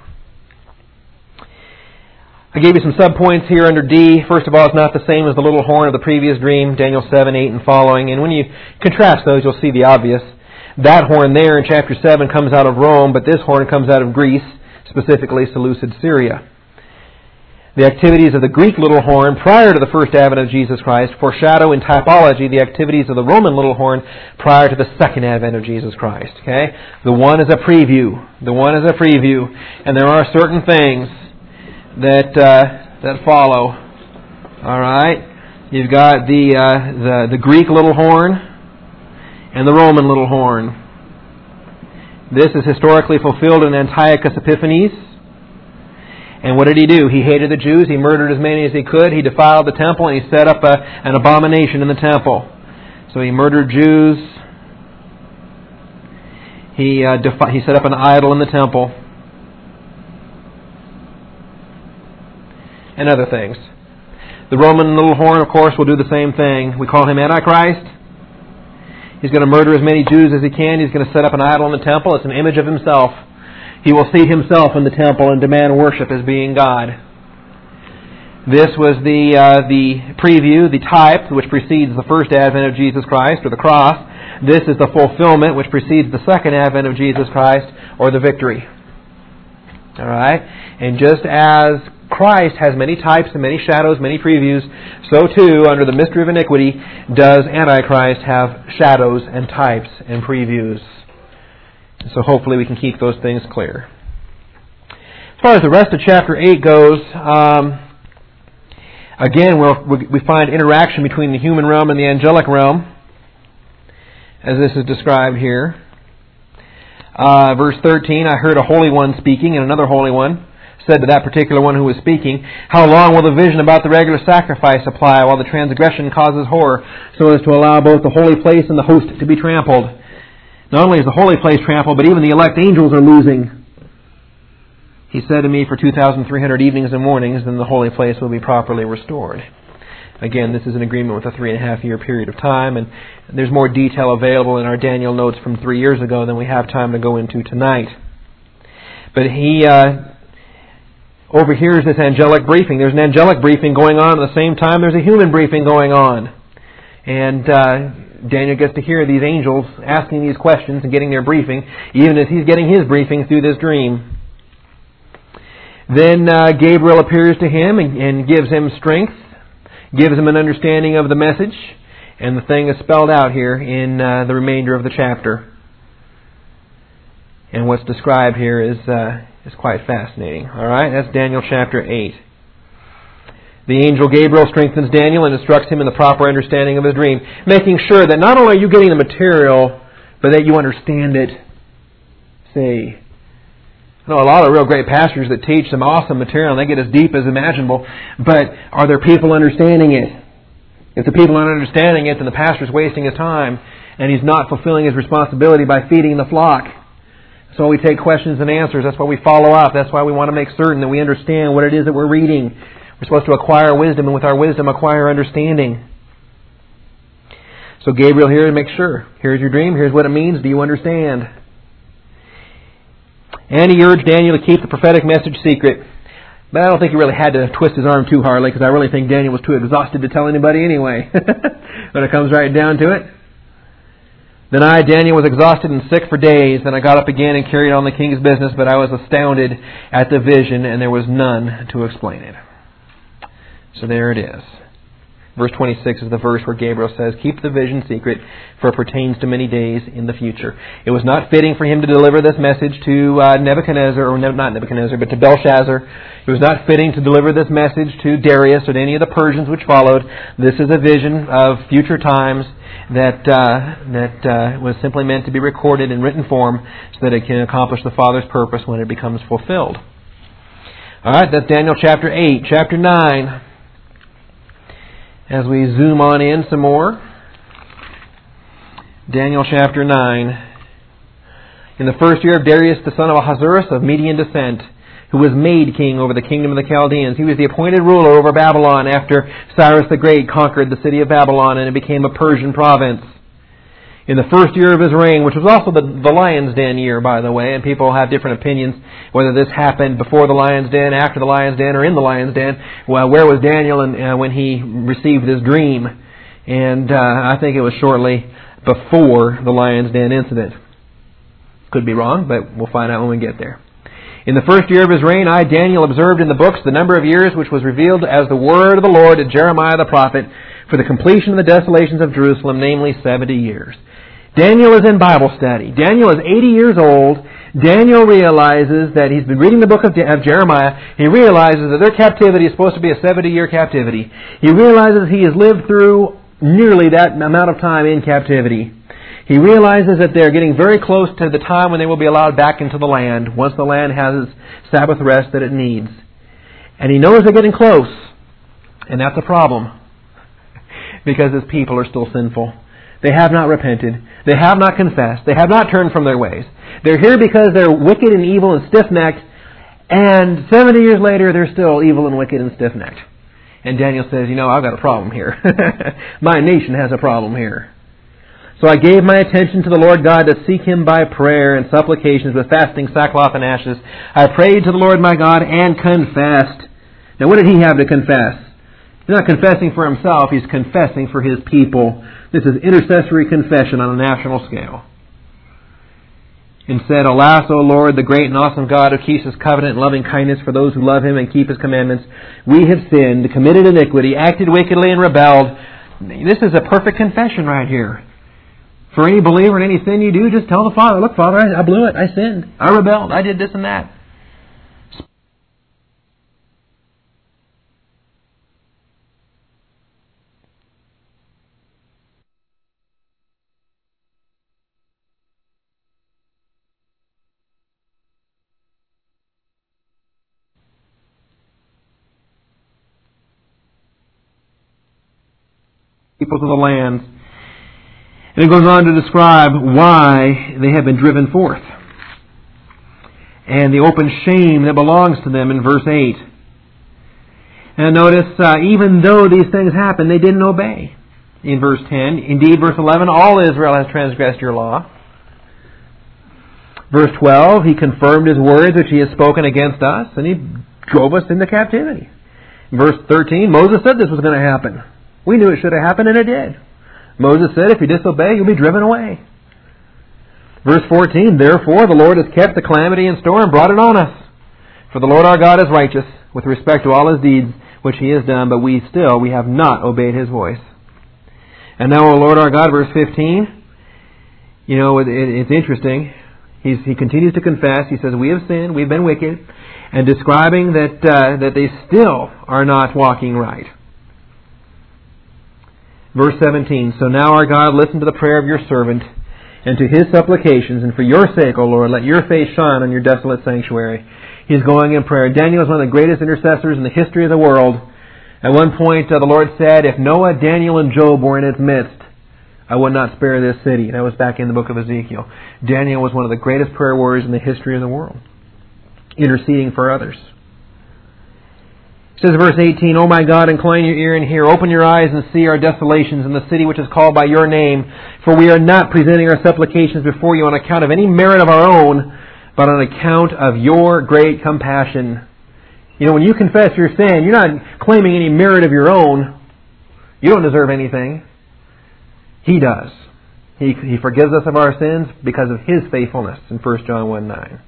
I gave you some subpoints here under D. First of all, it's not the same as the little horn of the previous dream, Daniel seven, eight, and following. And when you contrast those, you'll see the obvious. That horn there in chapter seven comes out of Rome, but this horn comes out of Greece, specifically Seleucid Syria. The activities of the Greek little horn prior to the first advent of Jesus Christ foreshadow in typology the activities of the Roman little horn prior to the second advent of Jesus Christ. Okay? The one is a preview. The one is a preview. And there are certain things that uh, that follow. All right? You've got the, uh, the, the Greek little horn and the Roman little horn. This is historically fulfilled in Antiochus Epiphanes. And what did he do? He hated the Jews. He murdered as many as he could. He defiled the temple, and he set up a, an abomination in the temple. So he murdered Jews. He uh, defi- he set up an idol in the temple. And other things. The Roman little horn, of course, will do the same thing. We call him Antichrist. He's going to murder as many Jews as he can. He's going to set up an idol in the temple. It's an image of himself. He will seat himself in the temple and demand worship as being God. This was the uh, the preview, the type, which precedes the first advent of Jesus Christ, or the cross. This is the fulfillment, which precedes the second advent of Jesus Christ, or the victory. All right? And just as Christ has many types and many shadows, many previews, so too, under the mystery of iniquity, does Antichrist have shadows and types and previews. So hopefully we can keep those things clear. As far as the rest of chapter eight goes, um, again we'll, we find interaction between the human realm and the angelic realm, as this is described here. Uh, verse thirteen, I heard a holy one speaking, and another holy one said to that particular one who was speaking, how long will the vision about the regular sacrifice apply while the transgression causes horror, so as to allow both the holy place and the host to be trampled? Not only is the holy place trampled, but even the elect angels are losing. He said to me, for two thousand three hundred evenings and mornings, then the holy place will be properly restored. Again, this is in agreement with a three and a half year period of time, and there's more detail available in our Daniel notes from three years ago than we have time to go into tonight. But he uh, overhears this angelic briefing. There's an angelic briefing going on at the same time there's a human briefing going on. And uh, Daniel gets to hear these angels asking these questions and getting their briefing, even as he's getting his briefing through this dream. Then uh, Gabriel appears to him and, and gives him strength, gives him an understanding of the message, and the thing is spelled out here in uh, the remainder of the chapter. And what's described here is uh, is quite fascinating. All right, that's Daniel chapter eight. The angel Gabriel strengthens Daniel and instructs him in the proper understanding of his dream, making sure that not only are you getting the material, but that you understand it. See, I know a lot of real great pastors that teach some awesome material and they get as deep as imaginable, but are there people understanding it? If the people aren't understanding it, then the pastor's wasting his time and he's not fulfilling his responsibility by feeding the flock. So we take questions and answers. That's why we follow up. That's why we want to make certain that we understand what it is that we're reading. We're supposed to acquire wisdom, and with our wisdom acquire understanding. So Gabriel here to make sure. Here's your dream. Here's what it means. Do you understand? And he urged Daniel to keep the prophetic message secret. But I don't think he really had to twist his arm too hardly, because I really think Daniel was too exhausted to tell anybody anyway. When it comes right down to it. Then I, Daniel, was exhausted and sick for days. Then I got up again and carried on the king's business, but I was astounded at the vision, and there was none to explain it. So there it is. Verse twenty-six is the verse where Gabriel says, keep the vision secret, for it pertains to many days in the future. It was not fitting for him to deliver this message to uh, Nebuchadnezzar, or ne- not Nebuchadnezzar, but to Belshazzar. It was not fitting to deliver this message to Darius or to any of the Persians which followed. This is a vision of future times that uh, that uh, was simply meant to be recorded in written form so that it can accomplish the Father's purpose when it becomes fulfilled. All right, that's Daniel chapter eight. Chapter nine. As we zoom on in some more, Daniel chapter nine. In the first year of Darius, the son of Ahasuerus of Median descent, who was made king over the kingdom of the Chaldeans, he was the appointed ruler over Babylon after Cyrus the Great conquered the city of Babylon and it became a Persian province. In the first year of his reign, which was also the, the Lion's Den year, by the way, and people have different opinions whether this happened before the Lion's Den, after the Lion's Den, or in the Lion's Den. Well, where was Daniel in, uh, when he received this dream? And uh, I think it was shortly before the Lion's Den incident. Could be wrong, but we'll find out when we get there. In the first year of his reign, I, Daniel, observed in the books the number of years which was revealed as the word of the Lord to Jeremiah the prophet for the completion of the desolations of Jerusalem, namely seventy years. Daniel is in Bible study. Daniel is eighty years old. Daniel realizes that he's been reading the book of Jeremiah. He realizes that their captivity is supposed to be a seventy-year captivity. He realizes he has lived through nearly that amount of time in captivity. He realizes that they're getting very close to the time when they will be allowed back into the land, once the land has Sabbath rest that it needs. And he knows they're getting close, and that's a problem, because his people are still sinful. They have not repented. They have not confessed. They have not turned from their ways. They're here because they're wicked and evil and stiff-necked, and seventy years later they're still evil and wicked and stiff-necked. And Daniel says, you know, I've got a problem here. My nation has a problem here. So I gave my attention to the Lord God to seek Him by prayer and supplications with fasting, sackcloth, and ashes. I prayed to the Lord my God and confessed. Now what did he have to confess? He's not confessing for himself, he's confessing for his people. This is intercessory confession on a national scale. And said, Alas, O Lord, the great and awesome God who keeps His covenant and loving kindness for those who love Him and keep His commandments, we have sinned, committed iniquity, acted wickedly, and rebelled. This is a perfect confession right here. For any believer in any sin you do, just tell the Father, look, Father, I, I blew it, I sinned, I rebelled, I did this and that. People to the lands. And it goes on to describe why they have been driven forth. And the open shame that belongs to them in verse eight. And notice, uh, even though these things happened, they didn't obey. In verse ten, indeed, verse eleven, all Israel has transgressed your law. Verse twelve, He confirmed His words which He has spoken against us, and He drove us into captivity. Verse thirteen, Moses said this was going to happen. We knew it should have happened, and it did. Moses said, if you disobey, you'll be driven away. Verse fourteen, Therefore the Lord has kept the calamity in store and brought it on us. For the Lord our God is righteous with respect to all His deeds which He has done, but we still, we have not obeyed His voice. And now, O Lord our God, verse fifteen, you know, it, it, it's interesting. He's, he continues to confess. He says, we have sinned, we've been wicked, and describing that uh, that they still are not walking right. Verse seventeen, So now, our God, listen to the prayer of your servant and to his supplications, and for your sake, O Lord, let your face shine on your desolate sanctuary. He's going in prayer. Daniel is one of the greatest intercessors in the history of the world. At one point, uh, the Lord said, if Noah, Daniel, and Job were in its midst, I would not spare this city. That was back in the book of Ezekiel. Daniel was one of the greatest prayer warriors in the history of the world, interceding for others. It says in verse eighteen, O my God, incline your ear and hear. Open your eyes and see our desolations in the city which is called by your name. For we are not presenting our supplications before you on account of any merit of our own, but on account of your great compassion. You know, when you confess your sin, you're not claiming any merit of your own. You don't deserve anything. He does. He, he forgives us of our sins because of His faithfulness in First John one nine.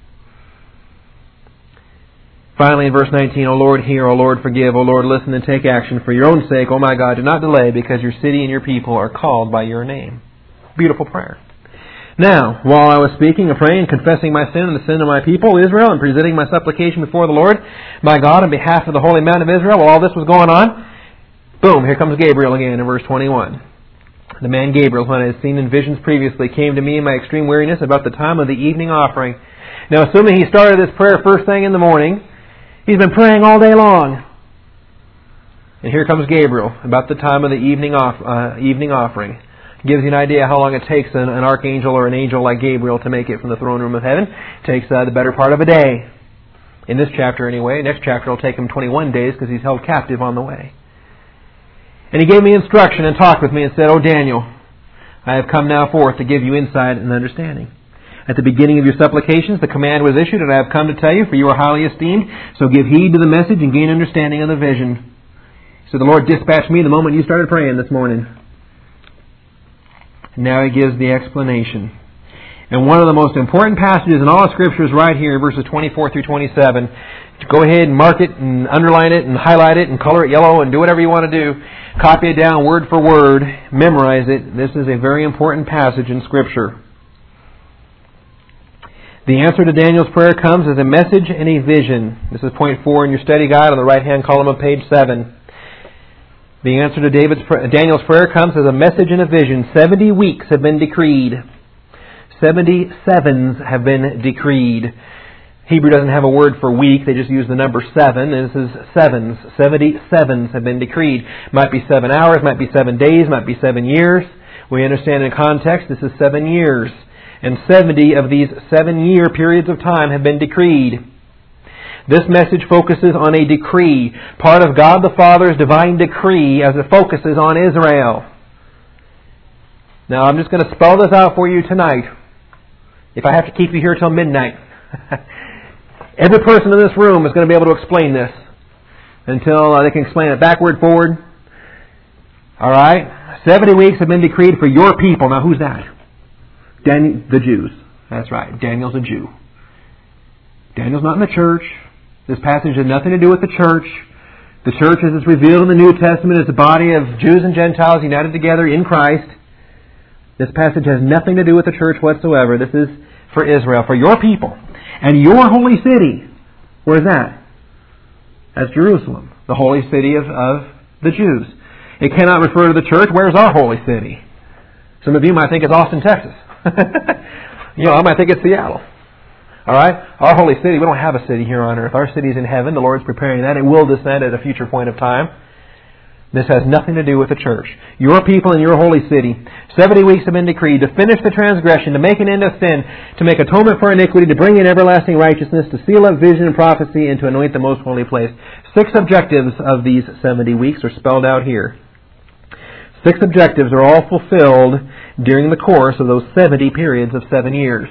Finally, in verse nineteen, O Lord, hear, O Lord, forgive, O Lord, listen and take action. For your own sake, O my God, do not delay, because your city and your people are called by your name. Beautiful prayer. Now, while I was speaking and praying, confessing my sin and the sin of my people, Israel, and presenting my supplication before the Lord, my God, on behalf of the holy man of Israel, while all this was going on, boom, here comes Gabriel again in verse twenty-one. The man Gabriel, whom I had seen in visions previously, came to me in my extreme weariness about the time of the evening offering. Now, assuming he started this prayer first thing in the morning, he's been praying all day long. And here comes Gabriel about the time of the evening off, uh, evening offering. Gives you an idea how long it takes an, an archangel or an angel like Gabriel to make it from the throne room of heaven. It takes uh, the better part of a day. In this chapter anyway. Next chapter will take him twenty-one days because he's held captive on the way. And he gave me instruction and talked with me and said, O Daniel, I have come now forth to give you insight and understanding. At the beginning of your supplications, the command was issued, and I have come to tell you, for you are highly esteemed. So give heed to the message and gain understanding of the vision. So the Lord dispatched me the moment you started praying this morning. Now he gives the explanation. And one of the most important passages in all of Scripture is right here, verses twenty-four through twenty-seven. Go ahead and mark it and underline it and highlight it and color it yellow and do whatever you want to do. Copy it down word for word. Memorize it. This is a very important passage in Scripture. The answer to Daniel's prayer comes as a message and a vision. This is point four in your study guide on the right-hand column of page seven. The answer to David's Daniel's prayer comes as a message in a vision. Seventy weeks have been decreed. Seventy sevens have been decreed. Hebrew doesn't have a word for week. They just use the number seven. And this is sevens. Seventy sevens have been decreed. Might be seven hours, might be seven days, might be seven years. We understand in context this is seven years. And seventy of these seven-year periods of time have been decreed. This message focuses on a decree, part of God the Father's divine decree as it focuses on Israel. Now, I'm just going to spell this out for you tonight, if I have to keep you here till midnight. Every person in this room is going to be able to explain this until uh, they can explain it backward, forward. All right? seventy weeks have been decreed for your people. Now, who's that? Dan- the Jews. That's right. Daniel's a Jew. Daniel's not in the church. This passage has nothing to do with the church. The church, as it's revealed in the New Testament, is a body of Jews and Gentiles united together in Christ. This passage has nothing to do with the church whatsoever. This is for Israel, for your people. And your holy city, where's that? That's Jerusalem, the holy city of, of the Jews. It cannot refer to the church. Where's our holy city? Some of you might think it's Austin, Texas. You know, I might think it's Seattle. All right? Our holy city, we don't have a city here on earth. Our city's in heaven. The Lord's preparing that. It will descend at a future point of time. This has nothing to do with the church. Your people and your holy city. Seventy weeks have been decreed to finish the transgression, to make an end of sin, to make atonement for iniquity, to bring in everlasting righteousness, to seal up vision and prophecy, and to anoint the most holy place. Six objectives of these seventy weeks are spelled out here. Six objectives are all fulfilled during the course of those seventy periods of seven years.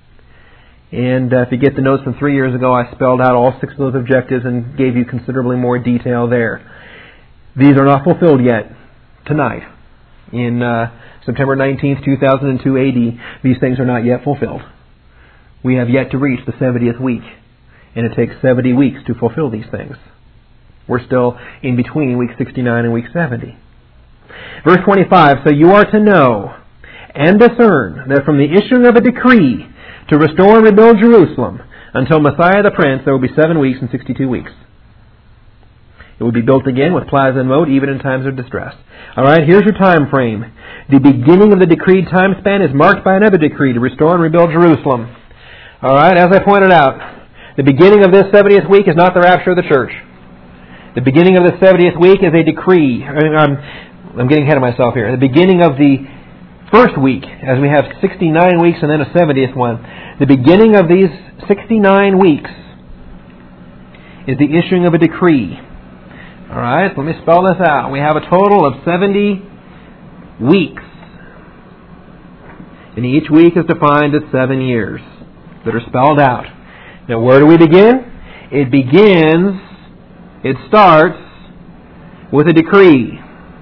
And uh, if you get the notes from three years ago, I spelled out all six of those objectives and gave you considerably more detail there. These are not fulfilled yet tonight. In uh, September nineteenth, two thousand two A D, these things are not yet fulfilled. We have yet to reach the seventieth week, and it takes seventy weeks to fulfill these things. We're still in between week sixty-nine and week seventy. Verse twenty-five, so you are to know and discern that from the issuing of a decree to restore and rebuild Jerusalem until Messiah the Prince, there will be seven weeks and sixty-two weeks. It will be built again with plaza and moat, even in times of distress. All right, here's your time frame. The beginning of the decreed time span is marked by another decree to restore and rebuild Jerusalem. All right, as I pointed out, the beginning of this seventieth week is not the rapture of the church. The beginning of the seventieth week is a decree. I'm, I'm getting ahead of myself here. The beginning of the first week, as we have sixty-nine weeks and then a seventieth one, the beginning of these sixty-nine weeks is the issuing of a decree. All right, let me spell this out. We have a total of seventy weeks. And each week is defined as seven years that are spelled out. Now, where do we begin? It begins, it starts with a decree.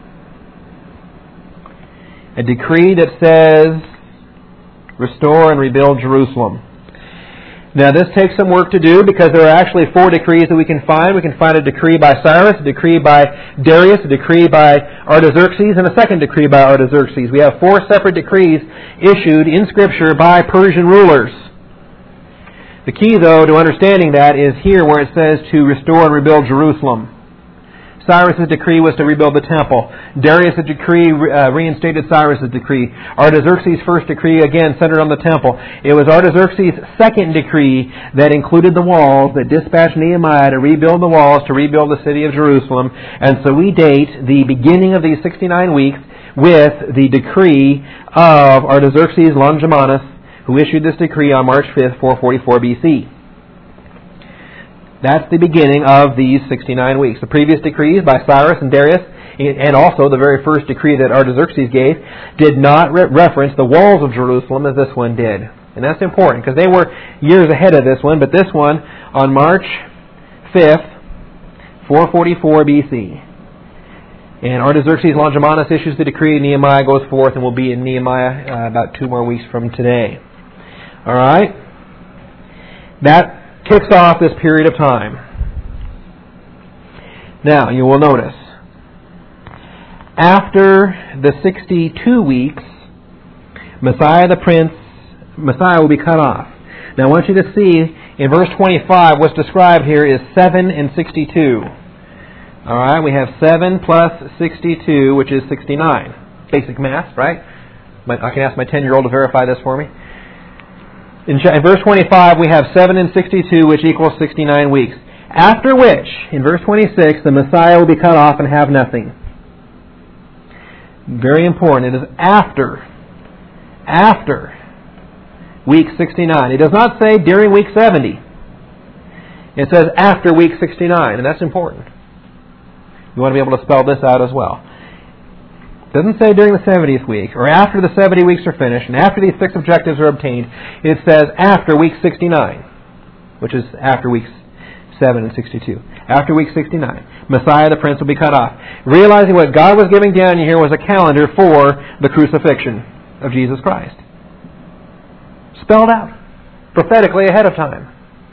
A decree that says, restore and rebuild Jerusalem. Now, this takes some work to do because there are actually four decrees that we can find. We can find a decree by Cyrus, a decree by Darius, a decree by Artaxerxes, and a second decree by Artaxerxes. We have four separate decrees issued in Scripture by Persian rulers. The key, though, to understanding that is here where it says to restore and rebuild Jerusalem. Cyrus' decree was to rebuild the temple. Darius' decree uh, reinstated Cyrus' decree. Artaxerxes' first decree, again, centered on the temple. It was Artaxerxes' second decree that included the walls, that dispatched Nehemiah to rebuild the walls, to rebuild the city of Jerusalem. And so we date the beginning of these sixty-nine weeks with the decree of Artaxerxes Longimanus, who issued this decree on March fifth, four forty-four B C. That's the beginning of these sixty-nine weeks. The previous decrees by Cyrus and Darius, and also the very first decree that Artaxerxes gave, did not re- reference the walls of Jerusalem as this one did. And that's important, because they were years ahead of this one, but this one, on March fifth, four forty-four B C. And Artaxerxes Longimanus issues the decree, Nehemiah goes forth, and will be in Nehemiah uh, about two more weeks from today. All right? That kicks off this period of time. Now, you will notice, after the sixty-two weeks, Messiah the Prince, Messiah will be cut off. Now, I want you to see in verse twenty-five, what's described here is seven and sixty-two. All right, we have seven plus sixty-two, which is sixty-nine. Basic math, right? I can ask my ten-year-old to verify this for me. In verse twenty-five, we have seven and sixty-two, which equals sixty-nine weeks. After which, in verse twenty-six, the Messiah will be cut off and have nothing. Very important. It is after. After week sixty-nine. It does not say during week seventy. It says after week sixty-nine, and that's important. You want to be able to spell this out as well. It doesn't say during the seventieth week, or after the seventy weeks are finished, and after these six objectives are obtained. It says after week sixty-nine, which is after weeks seven and sixty-two. After week sixty-nine, Messiah the Prince will be cut off. Realizing what God was giving Daniel here was a calendar for the crucifixion of Jesus Christ. Spelled out, prophetically ahead of time.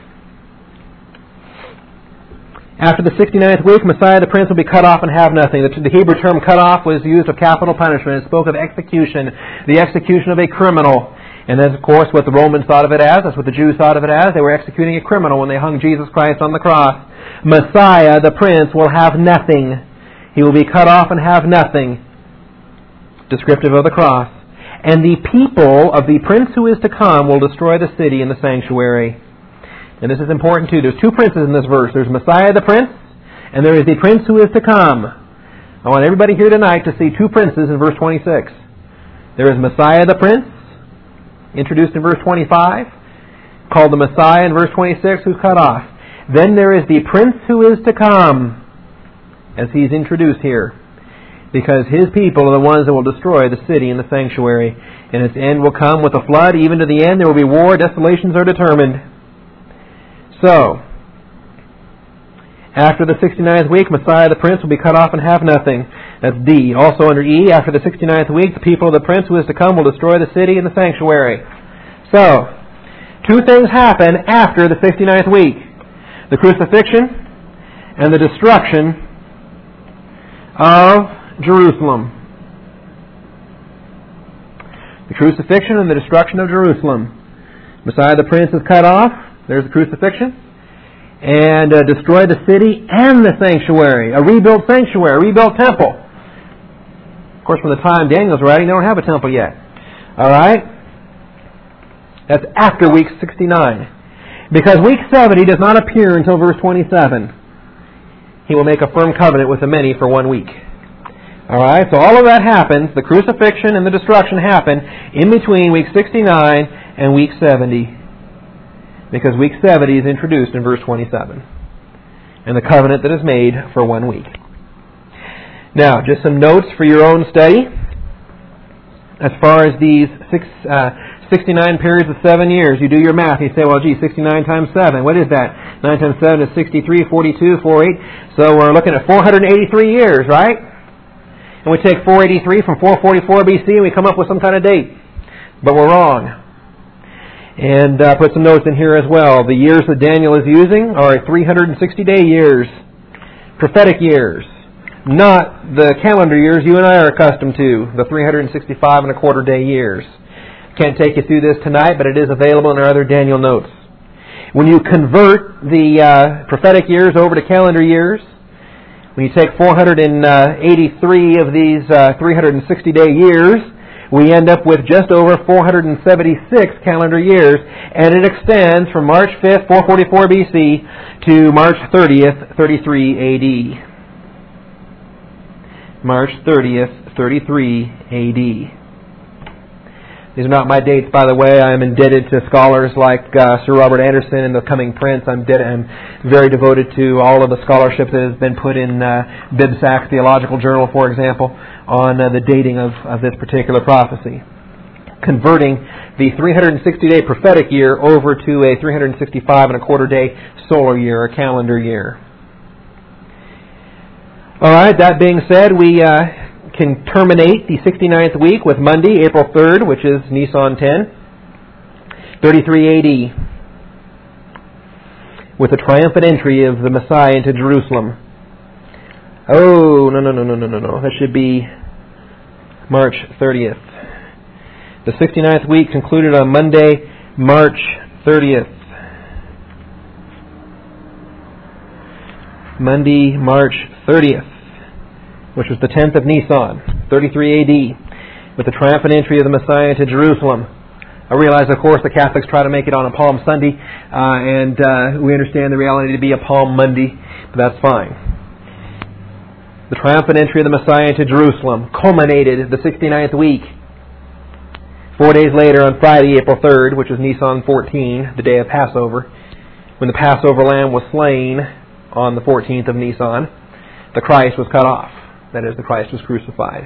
After the sixty-ninth week, Messiah the Prince will be cut off and have nothing. The, the Hebrew term cut off was used of capital punishment. It spoke of execution, the execution of a criminal. And that's, of course, what the Romans thought of it as. That's what the Jews thought of it as. They were executing a criminal when they hung Jesus Christ on the cross. Messiah, the Prince, will have nothing. He will be cut off and have nothing. Descriptive of the cross. And the people of the Prince who is to come will destroy the city and the sanctuary. And this is important too. There's two princes in this verse. There's Messiah the Prince, and there is the Prince who is to come. I want everybody here tonight to see two princes in verse twenty-six. There is Messiah the Prince, introduced in verse twenty-five, called the Messiah in verse twenty-six, who's cut off. Then there is the Prince who is to come, as he's introduced here, because his people are the ones that will destroy the city and the sanctuary. And its end will come with a flood. Even to the end there will be war. Desolations are determined. So, after the sixty-ninth week, Messiah the Prince will be cut off and have nothing. That's D. Also under E, after the sixty-ninth week, the people of the Prince who is to come will destroy the city and the sanctuary. So, two things happen after the sixty-ninth week. The crucifixion and the destruction of Jerusalem. The crucifixion and the destruction of Jerusalem. Messiah the Prince is cut off. There's the crucifixion. And uh, destroy the city and the sanctuary. A rebuilt sanctuary, a rebuilt temple. Of course, from the time Daniel's writing, they don't have a temple yet. All right? That's after week sixty-nine. Because week seventy does not appear until verse twenty-seven. He will make a firm covenant with the many for one week. All right? So all of that happens, the crucifixion and the destruction happen in between week sixty-nine and week seventy. Because week seventy is introduced in verse twenty-seven. And the covenant that is made for one week. Now, just some notes for your own study. As far as these six, uh, sixty-nine periods of seven years, you do your math. You say, well, gee, sixty-nine times seven. What is that? nine times seven is sixty-three, forty-two, forty-eight. So we're looking at four hundred eighty-three years, right? And we take four eighty-three from four forty-four B C and we come up with some kind of date. But we're wrong. And uh, put some notes in here as well. The years that Daniel is using are three hundred sixty day years, prophetic years, not the calendar years you and I are accustomed to, the three hundred sixty-five and a quarter day years. Can't take you through this tonight, but it is available in our other Daniel notes. When you convert the uh, prophetic years over to calendar years, when you take four hundred eighty-three of these uh, three hundred sixty day years, we end up with just over four hundred seventy-six calendar years, and it extends from March fifth, four forty-four B C to March thirtieth, thirty-three A D. March thirtieth, thirty-three A D. These are not my dates, by the way. I am indebted to scholars like uh, Sir Robert Anderson and the Coming Prince. I'm, de- I'm very devoted to all of the scholarship that has been put in uh, Bibsac's Theological Journal, for example, on uh, the dating of, of this particular prophecy. Converting the three hundred sixty day prophetic year over to a three hundred sixty-five and a quarter day solar year, or calendar year. All right, that being said, we uh, can terminate the sixty-ninth week with Monday, April third, which is Nisan ten, thirty-three A D, with the triumphant entry of the Messiah into Jerusalem. Oh, no, no, no, no, no, no, no. That should be March thirtieth. The sixty-ninth week concluded on Monday, March thirtieth. Monday, March thirtieth, which was the tenth of Nisan, thirty-three A D, with the triumphant entry of the Messiah into Jerusalem. I realize, of course, the Catholics try to make it on a Palm Sunday, uh, and uh, we understand the reality to be a Palm Monday, but that's fine. The triumphant entry of the Messiah into Jerusalem culminated the sixty-ninth week. Four days later, on Friday, April third, which was Nisan fourteen, the day of Passover, when the Passover lamb was slain on the fourteenth of Nisan, the Christ was cut off. That is, the Christ was crucified.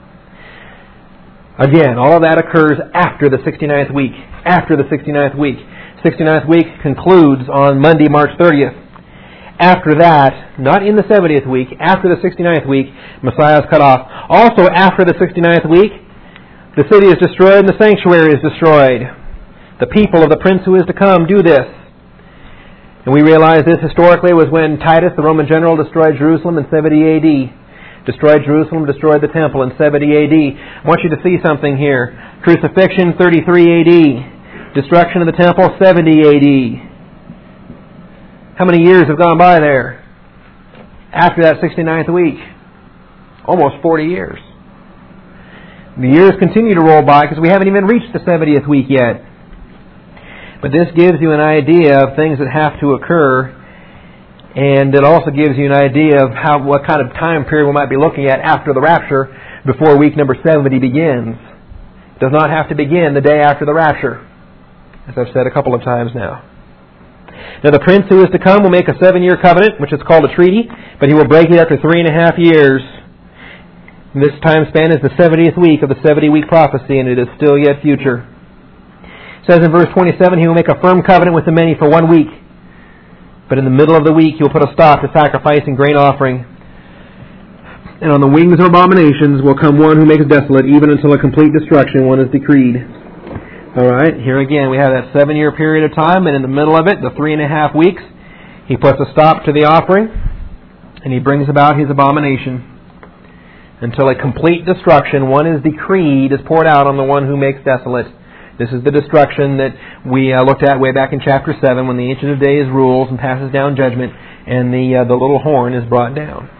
Again, all of that occurs after the sixty-ninth week. After the sixty-ninth week. sixty-ninth week concludes on Monday, March thirtieth. After that, not in the seventieth week, after the sixty-ninth week, Messiah is cut off. Also after the sixty-ninth week, the city is destroyed and the sanctuary is destroyed. The people of the prince who is to come do this. And we realize this historically was when Titus, the Roman general, destroyed Jerusalem in seventy A D. Destroyed Jerusalem, destroyed the temple in seventy A D. I want you to see something here. Crucifixion, thirty-three A D. Destruction of the temple, seventy A D. How many years have gone by there? After that sixty-ninth week? Almost forty years. The years continue to roll by because we haven't even reached the seventieth week yet. But this gives you an idea of things that have to occur, and it also gives you an idea of how what kind of time period we might be looking at after the rapture before week number seventy begins. It does not have to begin the day after the rapture, as I've said a couple of times now. Now the prince who is to come will make a seven-year covenant, which is called a treaty, but he will break it after three and a half years. And this time span is the seventieth week of the seventy-week prophecy, and it is still yet future. It says in verse twenty-seven, he will make a firm covenant with the many for one week. But in the middle of the week, he will put a stop to sacrifice and grain offering. And on the wings of abominations will come one who makes desolate, even until a complete destruction one is decreed. All right, here again, we have that seven-year period of time, and in the middle of it, the three and a half weeks, he puts a stop to the offering, and he brings about his abomination. Until a complete destruction, one is decreed, is poured out on the one who makes desolate. This is the destruction that we uh, looked at way back in chapter seven, when the Ancient of Days rules and passes down judgment, and the uh, the little horn is brought down.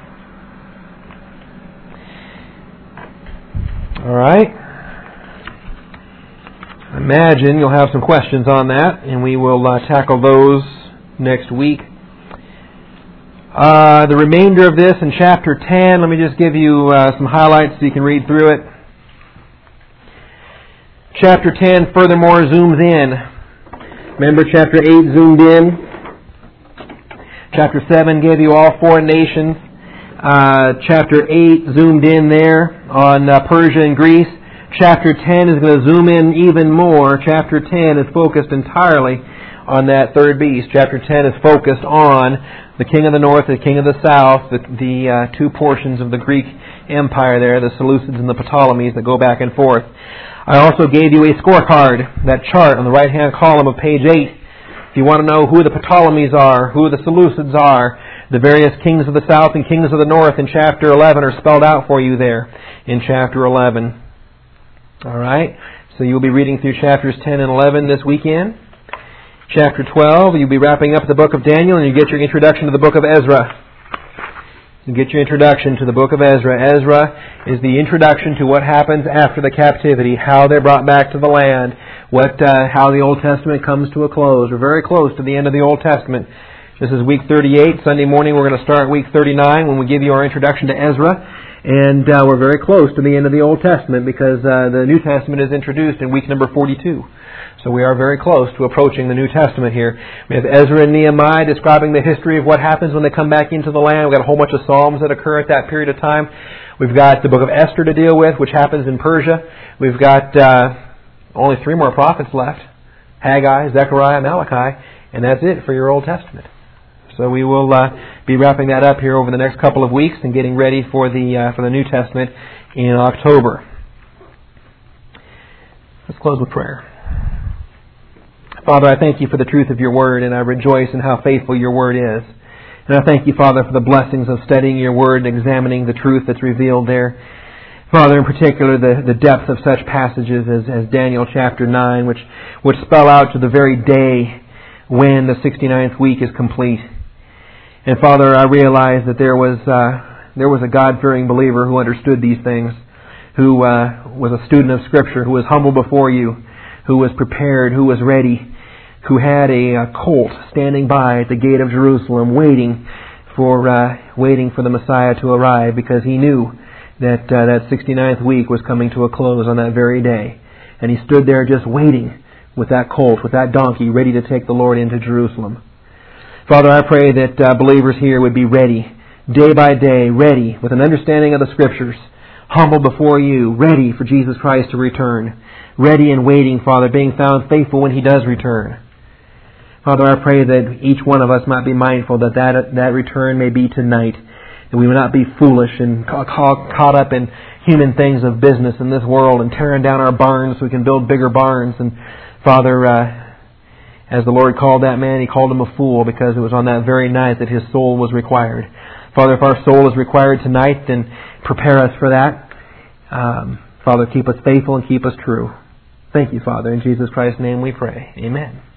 All right. Imagine you'll have some questions on that, and we will uh, tackle those next week. Uh, the remainder of this in chapter ten, let me just give you uh, some highlights so you can read through it. Chapter ten, furthermore, zooms in. Remember, chapter eight zoomed in. Chapter seven gave you all foreign nations. Uh, chapter eight zoomed in there on uh, Persia and Greece. Chapter ten is going to zoom in even more. Chapter ten is focused entirely on that third beast. Chapter ten is focused on the king of the north, the king of the south, the, the uh, two portions of the Greek empire there, the Seleucids and the Ptolemies that go back and forth. I also gave you a scorecard, that chart on the right-hand column of page eight. If you want to know who the Ptolemies are, who the Seleucids are, the various kings of the south and kings of the north in chapter eleven are spelled out for you there in chapter eleven. All right, so you'll be reading through chapters ten and eleven this weekend. Chapter twelve, you'll be wrapping up the book of Daniel, and you get your introduction to the book of Ezra. You get your introduction to the book of Ezra. Ezra is the introduction to what happens after the captivity, how they're brought back to the land, what, uh, how the Old Testament comes to a close. We're very close to the end of the Old Testament. This is week thirty-eight. Sunday morning we're going to start week thirty-nine when we give you our introduction to Ezra. And uh, we're very close to the end of the Old Testament because uh, the New Testament is introduced in week number forty-two. So we are very close to approaching the New Testament here. We have Ezra and Nehemiah describing the history of what happens when they come back into the land. We've got a whole bunch of Psalms that occur at that period of time. We've got the book of Esther to deal with, which happens in Persia. We've got uh, only three more prophets left. Haggai, Zechariah, Malachi, and that's it for your Old Testament. So we will uh, be wrapping that up here over the next couple of weeks and getting ready for the uh, for the New Testament in October. Let's close with prayer. Father, I thank you for the truth of your word, and I rejoice in how faithful your word is. And I thank you, Father, for the blessings of studying your word and examining the truth that's revealed there. Father, in particular, the, the depth of such passages as, as Daniel chapter nine, which would spell out to the very day when the sixty-ninth week is complete. And Father, I realize that there was uh, there was a God-fearing believer who understood these things, who uh, was a student of Scripture, who was humble before you, who was prepared, who was ready, who had a, a colt standing by at the gate of Jerusalem, waiting for uh, waiting for the Messiah to arrive, because he knew that uh, that sixty-ninth week was coming to a close on that very day. And he stood there just waiting with that colt, with that donkey, ready to take the Lord into Jerusalem. Father, I pray that uh, believers here would be ready, day by day, ready, with an understanding of the Scriptures, humble before you, ready for Jesus Christ to return, ready and waiting, Father, being found faithful when He does return. Father, I pray that each one of us might be mindful that that, that return may be tonight, that we will not be foolish and ca- ca- caught up in human things of business in this world and tearing down our barns so we can build bigger barns. And Father, uh, as the Lord called that man, He called him a fool, because it was on that very night that his soul was required. Father, if our soul is required tonight, then prepare us for that. Um, Father, keep us faithful and keep us true. Thank you, Father. In Jesus Christ's name we pray. Amen.